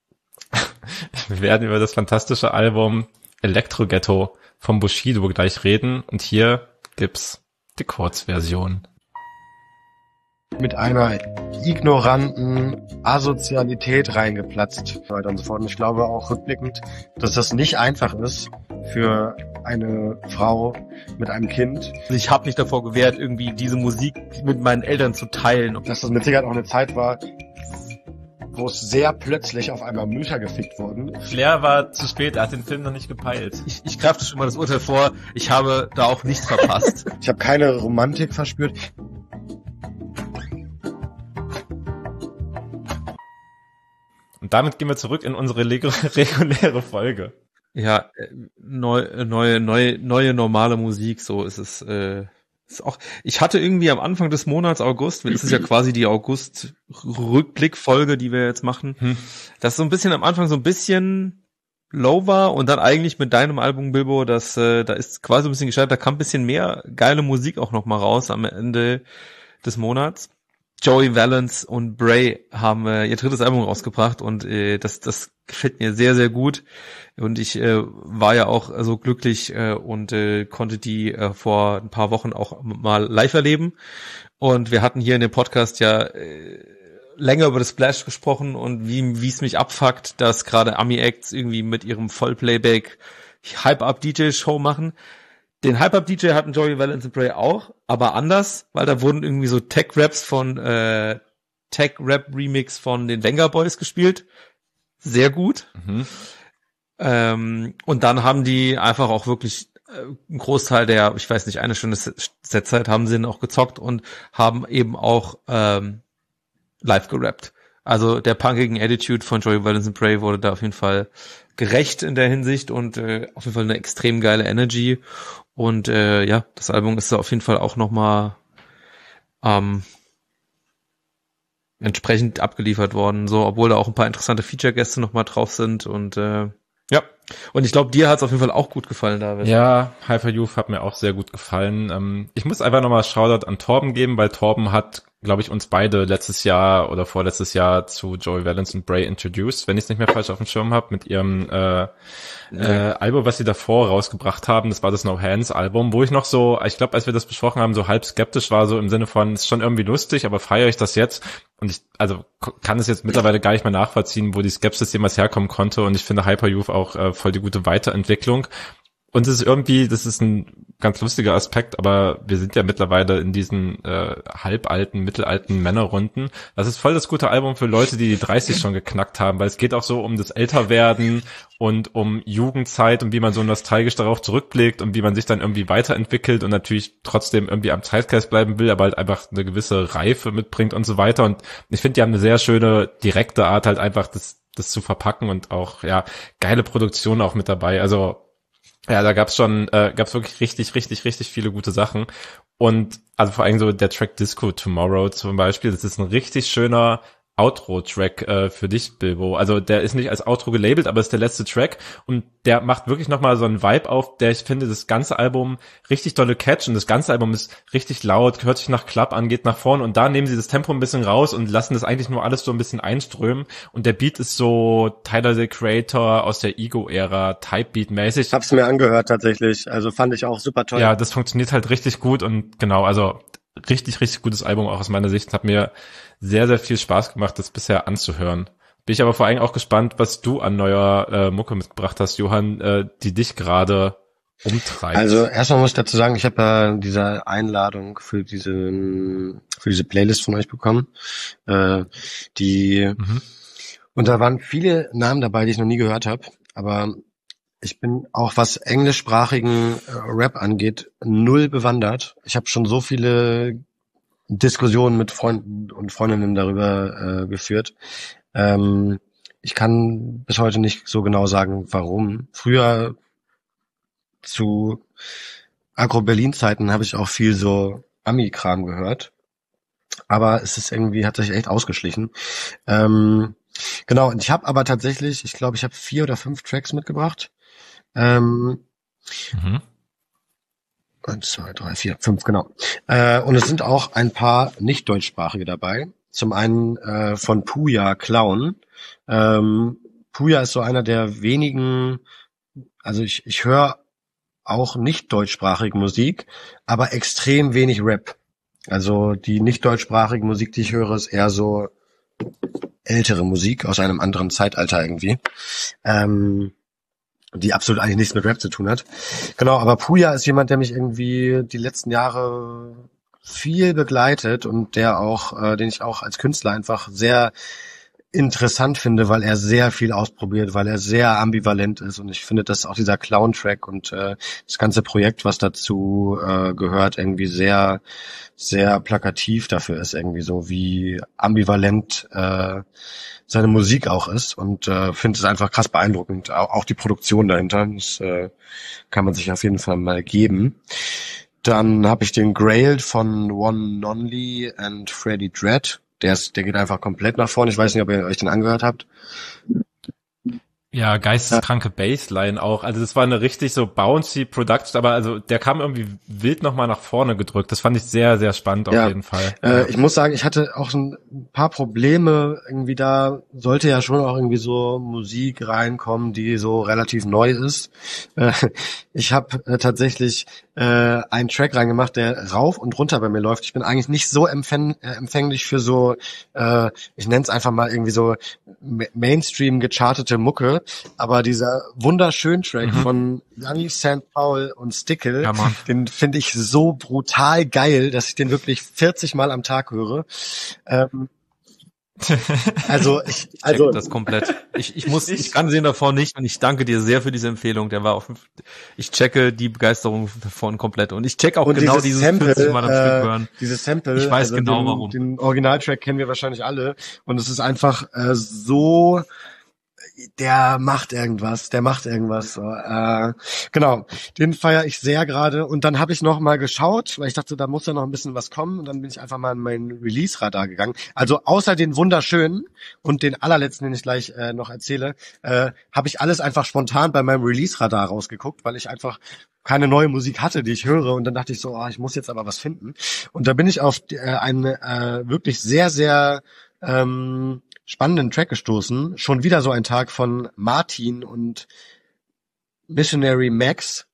Speaker 3: wir werden über das fantastische Album Electro Ghetto vom Bushido gleich reden und hier gibt's die Kurzversion.
Speaker 4: Mit einer ignoranten Asozialität reingeplatzt und so weiter und so fort. Und ich glaube auch rückblickend, dass das nicht einfach ist für eine Frau mit einem Kind.
Speaker 2: Ich habe mich davor gewehrt, irgendwie diese Musik mit meinen Eltern zu teilen.
Speaker 4: Dass das mit Sicherheit auch eine Zeit war, wo es sehr plötzlich auf einmal Mütter gefickt wurden.
Speaker 3: Flair war zu spät, er hat den Film noch nicht gepeilt.
Speaker 2: Ich, ich greife schon mal das Urteil vor. Ich habe da auch nichts verpasst.
Speaker 4: Ich habe keine Romantik verspürt.
Speaker 3: Und damit gehen wir zurück in unsere leg- reguläre Folge.
Speaker 2: Ja, äh, neu, äh, neue, neue, neue normale Musik, so ist es. Äh, ist auch. Ich hatte irgendwie am Anfang des Monats August, das ist ja quasi die August-Rückblick-Folge, die wir jetzt machen,
Speaker 3: Hm.
Speaker 2: das so ein bisschen am Anfang so ein bisschen low war und dann eigentlich mit deinem Album Bilbo, das äh, da ist quasi ein bisschen gescheitert, da kam ein bisschen mehr geile Musik auch noch mal raus am Ende des Monats. Joey Valence und Bray haben äh, ihr drittes Album rausgebracht und äh, das das gefällt mir sehr, sehr gut. Und ich äh, war ja auch so glücklich äh, und äh, konnte die äh, vor ein paar Wochen auch mal live erleben. Und wir hatten hier in dem Podcast ja äh, länger über das Splash gesprochen und wie wie es mich abfuckt, dass gerade Ami-Acts irgendwie mit ihrem Vollplayback Hype-Up-D J-Show machen. Den Hype-Up-D J hatten Joey Valence und Bray auch, aber anders, weil da wurden irgendwie so Tech-Raps von äh, Tech-Rap-Remix von den Venga Boys gespielt. Sehr gut.
Speaker 3: Mhm.
Speaker 2: Ähm, und dann haben die einfach auch wirklich äh, einen Großteil der, ich weiß nicht, eine Stunde Setzeit haben sie dann auch gezockt und haben eben auch ähm, live gerappt. Also der punkigen Attitude von Joey Valence und Bray wurde da auf jeden Fall gerecht in der Hinsicht und äh, auf jeden Fall eine extrem geile Energy. Und äh, ja, das Album ist da auf jeden Fall auch nochmal ähm, entsprechend abgeliefert worden, so, obwohl da auch ein paar interessante Feature-Gäste nochmal drauf sind und äh, ja, und ich glaube, dir hat es auf jeden Fall auch gut gefallen, David.
Speaker 3: Ja, Hyper Youth hat mir auch sehr gut gefallen. Ähm, ich muss einfach nochmal Shoutout an Torben geben, weil Torben hat glaube ich, uns beide letztes Jahr oder vorletztes Jahr zu Joey Valence und Bray introduced, wenn ich es nicht mehr falsch auf dem Schirm habe, mit ihrem äh, äh, Album, was sie davor rausgebracht haben. Das war das No Hands Album, wo ich noch so, ich glaube, als wir das besprochen haben, so halb skeptisch war, so im Sinne von, ist schon irgendwie lustig, aber feiere ich das jetzt? Und ich, also kann es jetzt mittlerweile gar nicht mehr nachvollziehen, wo die Skepsis jemals herkommen konnte. Und ich finde Hyper-Youth auch äh, voll die gute Weiterentwicklung. Und es ist irgendwie, das ist ein ganz lustiger Aspekt, aber wir sind ja mittlerweile in diesen äh, halbalten, mittelalten Männerrunden. Das ist voll das gute Album für Leute, die die dreißig schon geknackt haben, weil es geht auch so um das Älterwerden und um Jugendzeit und wie man so nostalgisch darauf zurückblickt und wie man sich dann irgendwie weiterentwickelt und natürlich trotzdem irgendwie am Zeitgeist bleiben will, aber halt einfach eine gewisse Reife mitbringt und so weiter. Und ich finde, die haben eine sehr schöne, direkte Art, halt einfach das, das zu verpacken und auch, ja, geile Produktion auch mit dabei. Also, ja, da gab's schon, äh, gab's wirklich richtig, richtig, richtig viele gute Sachen. Und also vor allem so der Track Disco Tomorrow zum Beispiel, das ist ein richtig schöner Outro-Track äh, für dich, Bilbo. Also der ist nicht als Outro gelabelt, aber ist der letzte Track und der macht wirklich nochmal so einen Vibe auf, der ich finde, das ganze Album richtig dolle Catch und das ganze Album ist richtig laut, hört sich nach Club an, geht nach vorne und da nehmen sie das Tempo ein bisschen raus und lassen das eigentlich nur alles so ein bisschen einströmen und der Beat ist so Tyler, the Creator aus der Ego-Ära, Type-Beat-mäßig.
Speaker 4: Ich hab's mir angehört tatsächlich, also fand ich auch super toll.
Speaker 3: Ja, das funktioniert halt richtig gut und genau, also richtig, richtig gutes Album auch aus meiner Sicht, hat mir sehr, sehr viel Spaß gemacht, das bisher anzuhören. Bin ich aber vor allem auch gespannt, was du an neuer äh, Mucke mitgebracht hast, Johann, äh, die dich gerade umtreibt.
Speaker 4: Also erstmal muss ich dazu sagen, ich habe ja diese Einladung für diese für diese Playlist von euch bekommen. Äh, die mhm. Und da waren viele Namen dabei, die ich noch nie gehört habe. Aber ich bin auch, was englischsprachigen äh, Rap angeht, null bewandert. Ich habe schon so viele Diskussionen mit Freunden und Freundinnen darüber äh, geführt. Ähm, ich kann bis heute nicht so genau sagen, warum. Früher zu Agro-Berlin-Zeiten habe ich auch viel so Ami-Kram gehört. Aber es ist irgendwie, hat sich echt ausgeschlichen. Ähm, genau, und ich habe aber tatsächlich, ich glaube, ich habe vier oder fünf Tracks mitgebracht. Ähm, mhm. Eins, zwei, drei, vier, fünf, genau. Äh, und es sind auch ein paar nicht-deutschsprachige dabei. Zum einen äh, von Puya Clown. Ähm, Puya ist so einer der wenigen, also ich, ich höre auch nicht deutschsprachige Musik, aber extrem wenig Rap. Also die nicht deutschsprachige Musik, die ich höre, ist eher so ältere Musik aus einem anderen Zeitalter irgendwie. Ähm, die absolut eigentlich nichts mit Rap zu tun hat. Genau, aber Puya ist jemand, der mich irgendwie die letzten Jahre viel begleitet und der auch, äh, den ich auch als Künstler einfach sehr interessant finde, weil er sehr viel ausprobiert, weil er sehr ambivalent ist und ich finde, dass auch dieser Clown-Track und äh, das ganze Projekt, was dazu äh, gehört, irgendwie sehr, sehr plakativ dafür ist, irgendwie so, wie ambivalent äh, seine Musik auch ist und äh, finde es einfach krass beeindruckend, auch, auch die Produktion dahinter, das äh, kann man sich auf jeden Fall mal geben. Dann habe ich den Grail von One Nonly and Freddie Dredd. Der ist, der geht einfach komplett nach vorne. Ich weiß nicht, ob ihr euch den angehört habt.
Speaker 3: Ja, geisteskranke Bassline auch. Also das war eine richtig so bouncy Production, aber also der kam irgendwie wild nochmal nach vorne gedrückt. Das fand ich sehr, sehr spannend auf
Speaker 4: ja.
Speaker 3: jeden Fall.
Speaker 4: Äh,
Speaker 3: ja.
Speaker 4: Ich muss sagen, ich hatte auch ein paar Probleme irgendwie da. Sollte ja schon auch irgendwie so Musik reinkommen, die so relativ neu ist. Äh, ich habe äh, tatsächlich äh, einen Track reingemacht, der rauf und runter bei mir läuft. Ich bin eigentlich nicht so empfäng- äh, empfänglich für so, äh, ich nenne es einfach mal irgendwie so Mainstream gechartete Mucke. Aber dieser wunderschöne Track mhm. von Young Saint Paul und Stickle, ja, den finde ich so brutal geil, dass ich den wirklich vierzig Mal am Tag höre. Ähm, also ich, also
Speaker 2: das komplett. Ich, ich muss, ich kann den davon nicht und ich danke dir sehr für diese Empfehlung. Der war auf, ich checke die Begeisterung davon komplett und ich check auch genau dieses, dieses
Speaker 4: Sample,
Speaker 2: vierzig Mal am
Speaker 4: äh,
Speaker 2: Stück hören.
Speaker 4: Dieses Sample,
Speaker 2: ich weiß
Speaker 4: also
Speaker 2: genau
Speaker 4: den,
Speaker 2: warum.
Speaker 4: Den Originaltrack kennen wir wahrscheinlich alle und es ist einfach äh, so. Der macht irgendwas, der macht irgendwas. So. Äh, genau, den feiere ich sehr gerade. Und dann habe ich noch mal geschaut, weil ich dachte, da muss ja noch ein bisschen was kommen. Und dann bin ich einfach mal in mein Release-Radar gegangen. Also außer den wunderschönen und den allerletzten, den ich gleich äh, noch erzähle, äh, habe ich alles einfach spontan bei meinem Release-Radar rausgeguckt, weil ich einfach keine neue Musik hatte, die ich höre. Und dann dachte ich so, oh, ich muss jetzt aber was finden. Und da bin ich auf äh, einen äh, wirklich sehr, sehr ähm, spannenden Track gestoßen. Schon wieder so ein Tag von Martin und Missionary Max.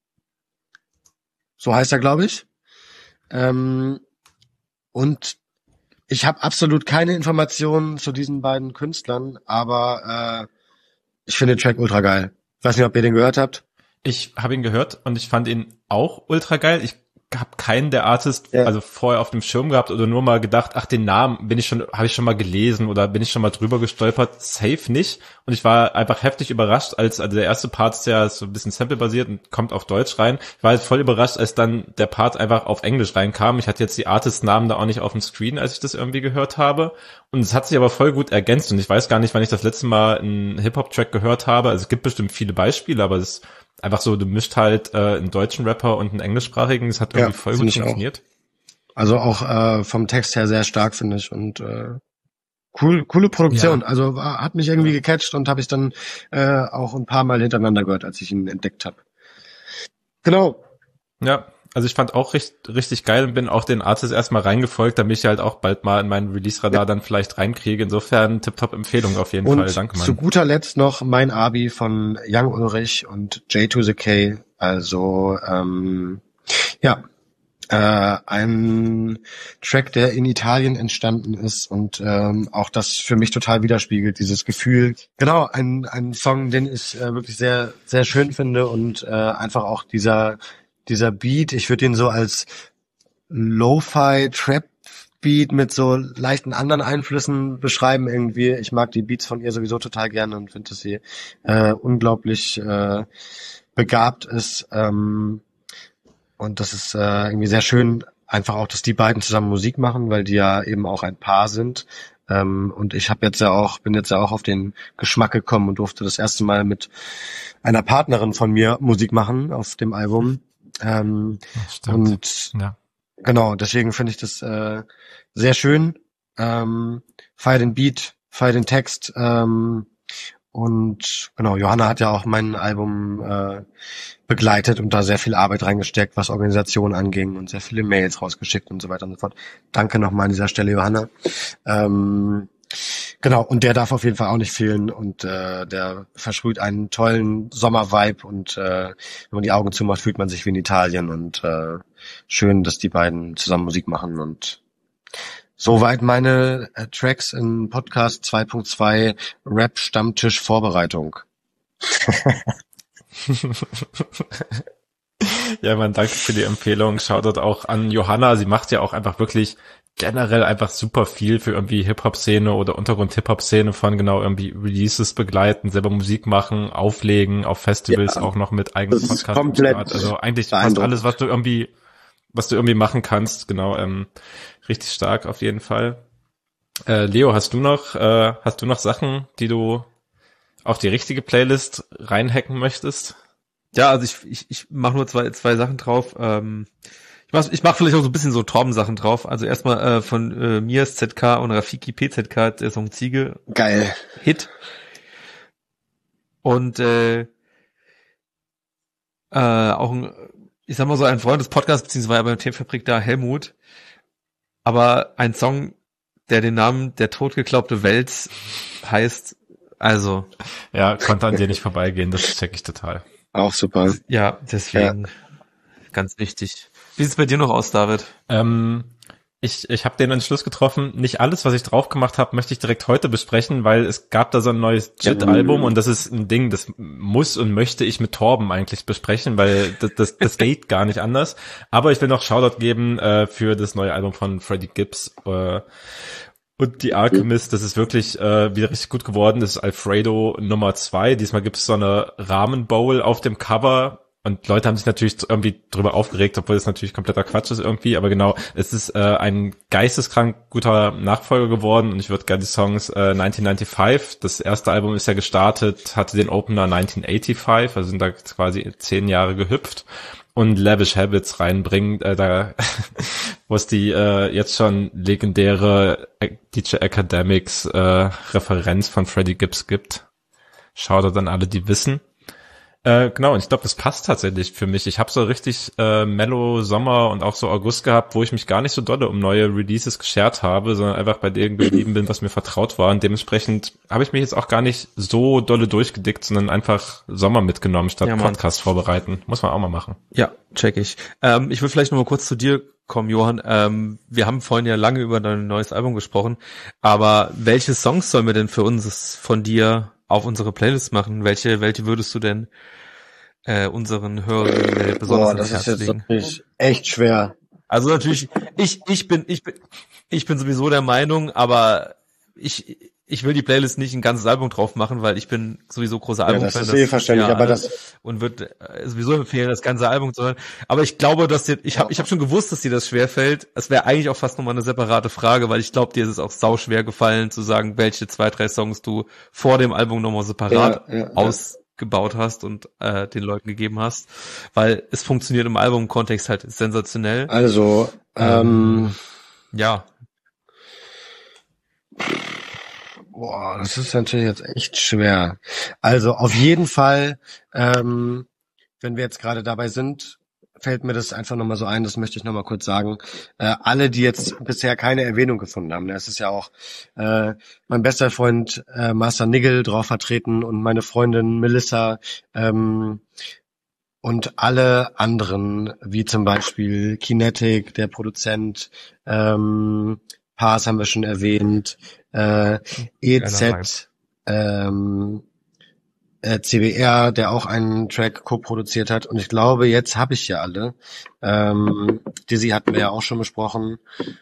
Speaker 4: So heißt er, glaube ich. Ähm, und ich habe absolut keine Informationen zu diesen beiden Künstlern, aber äh, ich finde den Track ultra geil. Ich weiß nicht, ob ihr den gehört habt.
Speaker 3: Ich habe ihn gehört und ich fand ihn auch ultra geil. Ich habe keinen der Artist
Speaker 4: Ja.
Speaker 3: also vorher auf dem Schirm gehabt oder nur mal gedacht, ach, den Namen bin ich schon, habe ich schon mal gelesen oder bin ich schon mal drüber gestolpert. Safe nicht. Und ich war einfach heftig überrascht, als also der erste Part ist ja so ein bisschen Sample-basiert und kommt auf Deutsch rein. Ich war halt voll überrascht, als dann der Part einfach auf Englisch reinkam. Ich hatte jetzt die Artist-Namen da auch nicht auf dem Screen, als ich das irgendwie gehört habe. Und es hat sich aber voll gut ergänzt. Und ich weiß gar nicht, wann ich das letzte Mal einen Hip-Hop-Track gehört habe. Also es gibt bestimmt viele Beispiele, aber es einfach so, du mischt halt äh, einen deutschen Rapper und einen englischsprachigen, das hat irgendwie
Speaker 4: Ja,
Speaker 3: voll
Speaker 4: find
Speaker 3: gut
Speaker 4: ich auch.
Speaker 3: funktioniert.
Speaker 4: Also auch äh, vom Text her sehr stark, finde ich. Und äh, cool, coole Produktion.
Speaker 3: Ja.
Speaker 4: Also war, hat mich irgendwie gecatcht und habe ich dann äh, auch ein paar Mal hintereinander gehört, als ich ihn entdeckt habe. Genau.
Speaker 3: Ja, also ich fand auch richtig, richtig geil und bin auch den Artist erstmal reingefolgt, damit ich halt auch bald mal in meinen Release-Radar dann vielleicht reinkriege. Insofern Tip-Top-Empfehlung auf jeden
Speaker 4: Und
Speaker 3: Fall. Danke, Mann.
Speaker 4: zu guter Letzt noch mein Abi von Young Ulrich und J to the K. Also ähm, ja, äh, ein Track, der in Italien entstanden ist und ähm, auch das für mich total widerspiegelt, dieses Gefühl. Genau, ein ein Song, den ich äh, wirklich sehr sehr schön finde und äh, einfach auch dieser dieser Beat, ich würde ihn so als Lo-Fi Trap Beat mit so leichten anderen Einflüssen beschreiben irgendwie. Ich mag die Beats von ihr sowieso total gerne und finde, dass sie äh, unglaublich äh, begabt ist. Ähm, und das ist äh, irgendwie sehr schön, einfach auch, dass die beiden zusammen Musik machen, weil die ja eben auch ein Paar sind. Ähm, und ich habe jetzt ja auch, bin jetzt ja auch auf den Geschmack gekommen und durfte das erste Mal mit einer Partnerin von mir Musik machen auf dem Album. Ähm,
Speaker 3: Stimmt.
Speaker 4: und
Speaker 3: Ja.
Speaker 4: genau, deswegen finde ich das äh, sehr schön. Ähm, feier den Beat, feier den Text. Ähm, und genau, Johanna hat ja auch mein Album äh, begleitet und da sehr viel Arbeit reingesteckt, was Organisation anging und sehr viele Mails rausgeschickt und so weiter und so fort. Danke nochmal an dieser Stelle, Johanna. Ähm, genau, und der darf auf jeden Fall auch nicht fehlen und äh, der versprüht einen tollen Sommervibe und äh, wenn man die Augen zumacht, fühlt man sich wie in Italien und äh, schön, dass die beiden zusammen Musik machen und soweit meine äh, Tracks in Podcast zwei Punkt zwei Rap Stammtisch Vorbereitung.
Speaker 3: Ja, man, danke für die Empfehlung. Shoutout auch an Johanna. Sie macht ja auch einfach wirklich generell einfach super viel für irgendwie Hip-Hop-Szene oder Untergrund-Hip-Hop-Szene von genau irgendwie Releases begleiten, selber Musik machen, auflegen, auf Festivals
Speaker 4: Ja,
Speaker 3: auch noch mit eigenen
Speaker 4: das ist
Speaker 3: Podcasts.
Speaker 4: komplett
Speaker 3: Also eigentlich fast
Speaker 4: beeindruckend.
Speaker 3: alles, was du irgendwie, was du irgendwie machen kannst. Genau, ähm, richtig stark auf jeden Fall. Äh, Leo, hast du noch, äh, hast du noch Sachen, die du auf die richtige Playlist reinhacken möchtest?
Speaker 2: Ja, also ich ich, ich mache nur zwei zwei Sachen drauf. Ähm, ich mach, ich mach vielleicht auch so ein bisschen so Torben-Sachen drauf. Also erstmal äh, von äh, Mias Z K und Rafiki P Z K, der Song Ziege.
Speaker 4: Geil.
Speaker 2: Hit. Und äh, äh, auch ein, ich sag mal so, ein Freund des Podcasts, beziehungsweise beim Themenfabrik da, Helmut. Aber ein Song, der den Namen Der totgeglaubte Wels heißt, also.
Speaker 3: Ja, konnte an dir nicht vorbeigehen, das check ich total.
Speaker 4: Auch super.
Speaker 2: Ja, deswegen ganz wichtig. Wie sieht's bei dir noch aus, David?
Speaker 3: Ähm, ich ich habe den Entschluss getroffen, nicht alles, was ich drauf gemacht habe, möchte ich direkt heute besprechen, weil es gab da so ein neues Jit-Album und das ist ein Ding, das muss und möchte ich mit Torben eigentlich besprechen, weil das, das, das geht gar nicht anders. Aber ich will noch Shoutout geben äh, für das neue Album von Freddie Gibbs äh, und die Alchemist. Das ist wirklich äh, wieder richtig gut geworden. Das ist Alfredo Nummer zwei. Diesmal gibt es so eine Ramen Bowl auf dem Cover. Und Leute haben sich natürlich irgendwie drüber aufgeregt, obwohl es natürlich kompletter Quatsch ist irgendwie. Aber genau, es ist äh, ein geisteskrank guter Nachfolger geworden. Und ich würde gerne die Songs äh, neunzehnhundertfünfundneunzig, das erste Album ist ja gestartet, hatte den Opener neunzehnhunderfünfundachtzig, also sind da quasi zehn Jahre gehüpft. Und Lavish Habits reinbringen, äh, da wo es die äh, jetzt schon legendäre D J Academics äh, Referenz von Freddie Gibbs gibt. Shoutout an alle, die wissen. Äh, genau, und ich glaube, das passt tatsächlich für mich. Ich habe so richtig äh, mellow Sommer und auch so August gehabt, wo ich mich gar nicht so dolle um neue Releases geschert habe, sondern einfach bei dem geblieben bin, was mir vertraut war. Und dementsprechend habe ich mich jetzt auch gar nicht so dolle durchgedickt, sondern einfach Sommer mitgenommen, statt
Speaker 2: Ja, Mann.
Speaker 3: Podcast vorbereiten. Muss man auch mal machen.
Speaker 2: Ja, check ich. Ähm, ich will vielleicht noch mal kurz zu dir kommen, Johann. Ähm, wir haben vorhin ja lange über dein neues Album gesprochen, aber welche Songs sollen wir denn für uns von dir auf unsere Playlist machen? Welche, welche würdest du denn äh, unseren Hörern besonders
Speaker 4: Boah, das
Speaker 2: ins
Speaker 4: ist
Speaker 2: Herz
Speaker 4: jetzt
Speaker 2: legen?
Speaker 4: natürlich echt schwer.
Speaker 2: Also natürlich, ich, ich bin, ich bin, ich bin sowieso der Meinung, aber ich, ich will die Playlist nicht ein ganzes Album drauf machen, weil ich bin sowieso großer
Speaker 4: Ja,
Speaker 2: Albumfan.
Speaker 4: das ist eh verständlich, aber
Speaker 2: alles
Speaker 4: das-
Speaker 2: und würde sowieso empfehlen, das ganze Album zu hören. Aber ich glaube, dass dir, ich habe, ich habe schon gewusst, dass dir das schwerfällt. Es wäre eigentlich auch fast nochmal eine separate Frage, weil ich glaube, dir ist es auch sau schwer gefallen zu sagen, welche zwei, drei Songs du vor dem Album nochmal separat
Speaker 4: Ja, ja, ja.
Speaker 2: ausgebaut hast und äh, den Leuten gegeben hast, weil es funktioniert im Albumkontext halt sensationell.
Speaker 4: Also, ähm,
Speaker 2: Ja,
Speaker 4: boah, das ist natürlich jetzt echt schwer. Also auf jeden Fall, ähm, wenn wir jetzt gerade dabei sind, fällt mir das einfach nochmal so ein, das möchte ich nochmal kurz sagen. Äh, alle, die jetzt bisher keine Erwähnung gefunden haben, ne, es ist ja auch äh, mein bester Freund äh, Master Nigel drauf vertreten und meine Freundin Melissa ähm, und alle anderen, wie zum Beispiel Kinetic, der Produzent, ähm, Pars haben wir schon erwähnt, äh, E Z, ähm, äh, C B R, der auch einen Track co-produziert hat. Und ich glaube, jetzt habe ich ja alle. Ähm, Dizzy hatten wir ja auch schon besprochen.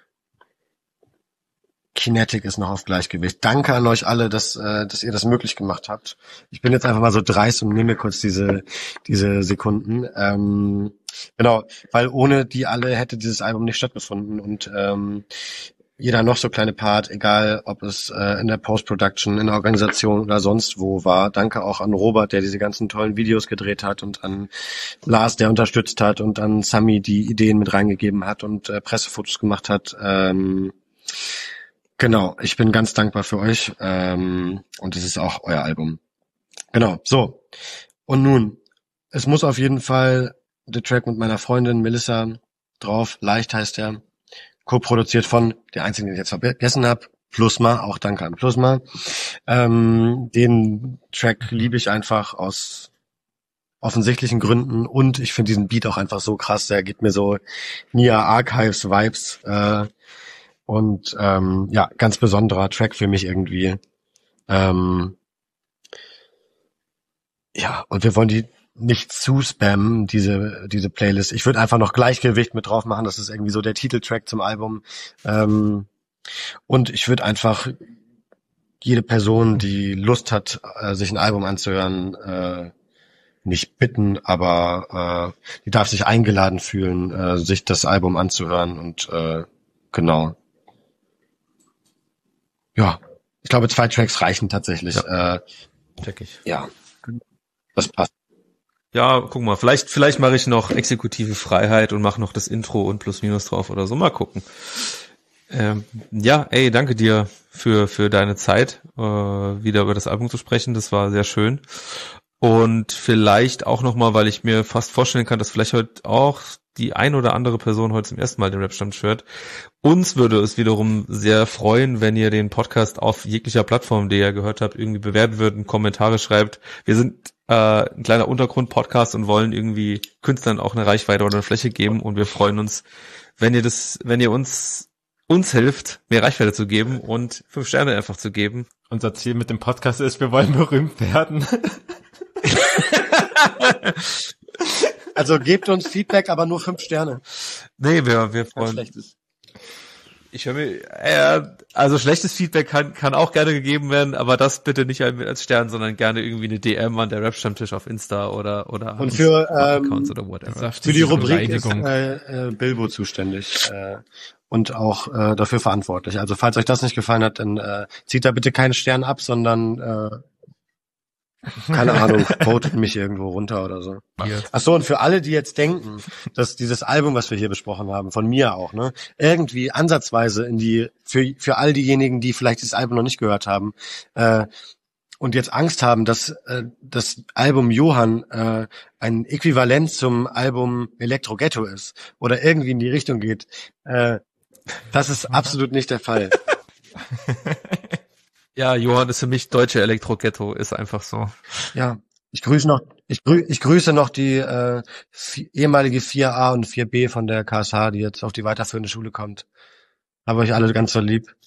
Speaker 4: Kinetic ist noch auf Gleichgewicht. Danke an euch alle, dass, äh, dass ihr das möglich gemacht habt. Ich bin jetzt einfach mal so dreist und nehme mir kurz diese, diese Sekunden. Ähm, genau, weil ohne die alle hätte dieses Album nicht stattgefunden und ähm, jeder noch so kleine Part, egal ob es äh, in der Post-Production, in der Organisation oder sonst wo war. Danke auch an Robert, der diese ganzen tollen Videos gedreht hat und an Lars, der unterstützt hat und an Sami, die Ideen mit reingegeben hat und äh, Pressefotos gemacht hat. Ähm, genau, ich bin ganz dankbar für euch ähm, und es ist auch euer Album. Genau, so. Und nun, es muss auf jeden Fall der Track mit meiner Freundin Melissa drauf, Leicht heißt er. Co-produziert von der einzigen, den ich jetzt vergessen habe, Plusma, auch danke an Plusma. Ähm, den Track liebe ich einfach aus offensichtlichen Gründen und ich finde diesen Beat auch einfach so krass, der gibt mir so Nia Archives Vibes äh, und ähm, ja, ganz besonderer Track für mich irgendwie. Ähm, ja, und wir wollen die nicht zu spammen, diese diese Playlist. Ich würde einfach noch Gleichgewicht mit drauf machen, das ist irgendwie so der Titeltrack zum Album. Ähm, und ich würde einfach jede Person, die Lust hat, äh, sich ein Album anzuhören, äh, nicht bitten, aber äh, die darf sich eingeladen fühlen, äh, sich das Album anzuhören und äh, genau. Ja, ich glaube, zwei Tracks reichen tatsächlich. Ja, äh,
Speaker 2: check ich.
Speaker 4: Ja, das passt.
Speaker 2: Ja, guck mal, vielleicht vielleicht mache ich noch exekutive Freiheit und mache noch das Intro und Plus Minus drauf oder so, mal gucken. Ähm, ja, ey, danke dir für für deine Zeit, äh, wieder über das Album zu sprechen, das war sehr schön. Und vielleicht auch nochmal, weil ich mir fast vorstellen kann, dass vielleicht heute auch die ein oder andere Person heute zum ersten Mal den Rap-Stammtisch hört. Uns würde es wiederum sehr freuen, wenn ihr den Podcast auf jeglicher Plattform, die ihr gehört habt, irgendwie bewerten würdet, Kommentare schreibt. Wir sind äh, ein kleiner Untergrund-Podcast und wollen irgendwie Künstlern auch eine Reichweite oder eine Fläche geben und wir freuen uns, wenn ihr das, wenn ihr uns uns hilft, mehr Reichweite zu geben und fünf Sterne einfach zu geben.
Speaker 3: Unser Ziel mit dem Podcast ist, wir wollen berühmt werden.
Speaker 4: Also gebt uns Feedback, aber nur fünf Sterne.
Speaker 2: Nee, wir, wir freuen
Speaker 4: Schlechtes.
Speaker 2: Ich höre mir, äh, also schlechtes Feedback kann, kann auch gerne gegeben werden, aber das bitte nicht als Stern, sondern gerne irgendwie eine D M an der Rap-Stammtisch auf Insta oder, oder
Speaker 4: und für, ähm,
Speaker 2: Accounts oder whatever.
Speaker 4: Für die Rubrik ist äh, äh, Bilbo zuständig äh, und auch äh, dafür verantwortlich. Also falls euch das nicht gefallen hat, dann äh, zieht da bitte keinen Stern ab, sondern äh, keine Ahnung, votet mich irgendwo runter oder so. Ach so, und für alle, die jetzt denken, dass dieses Album, was wir hier besprochen haben, von mir auch, ne, irgendwie ansatzweise in die, für für all diejenigen, die vielleicht dieses Album noch nicht gehört haben, äh, und jetzt Angst haben, dass äh, das Album Johann äh, ein Äquivalent zum Album Electro Ghetto ist oder irgendwie in die Richtung geht, äh, das ist absolut nicht der Fall.
Speaker 2: Ja, Johann ist für mich deutsche Elektro-Ghetto, ist einfach so.
Speaker 4: Ja, ich grüße noch, ich, grü ich grüße noch die äh, ehemalige vier a und vier b von der K S H, die jetzt auf die weiterführende Schule kommt. Habe euch alle ganz so lieb.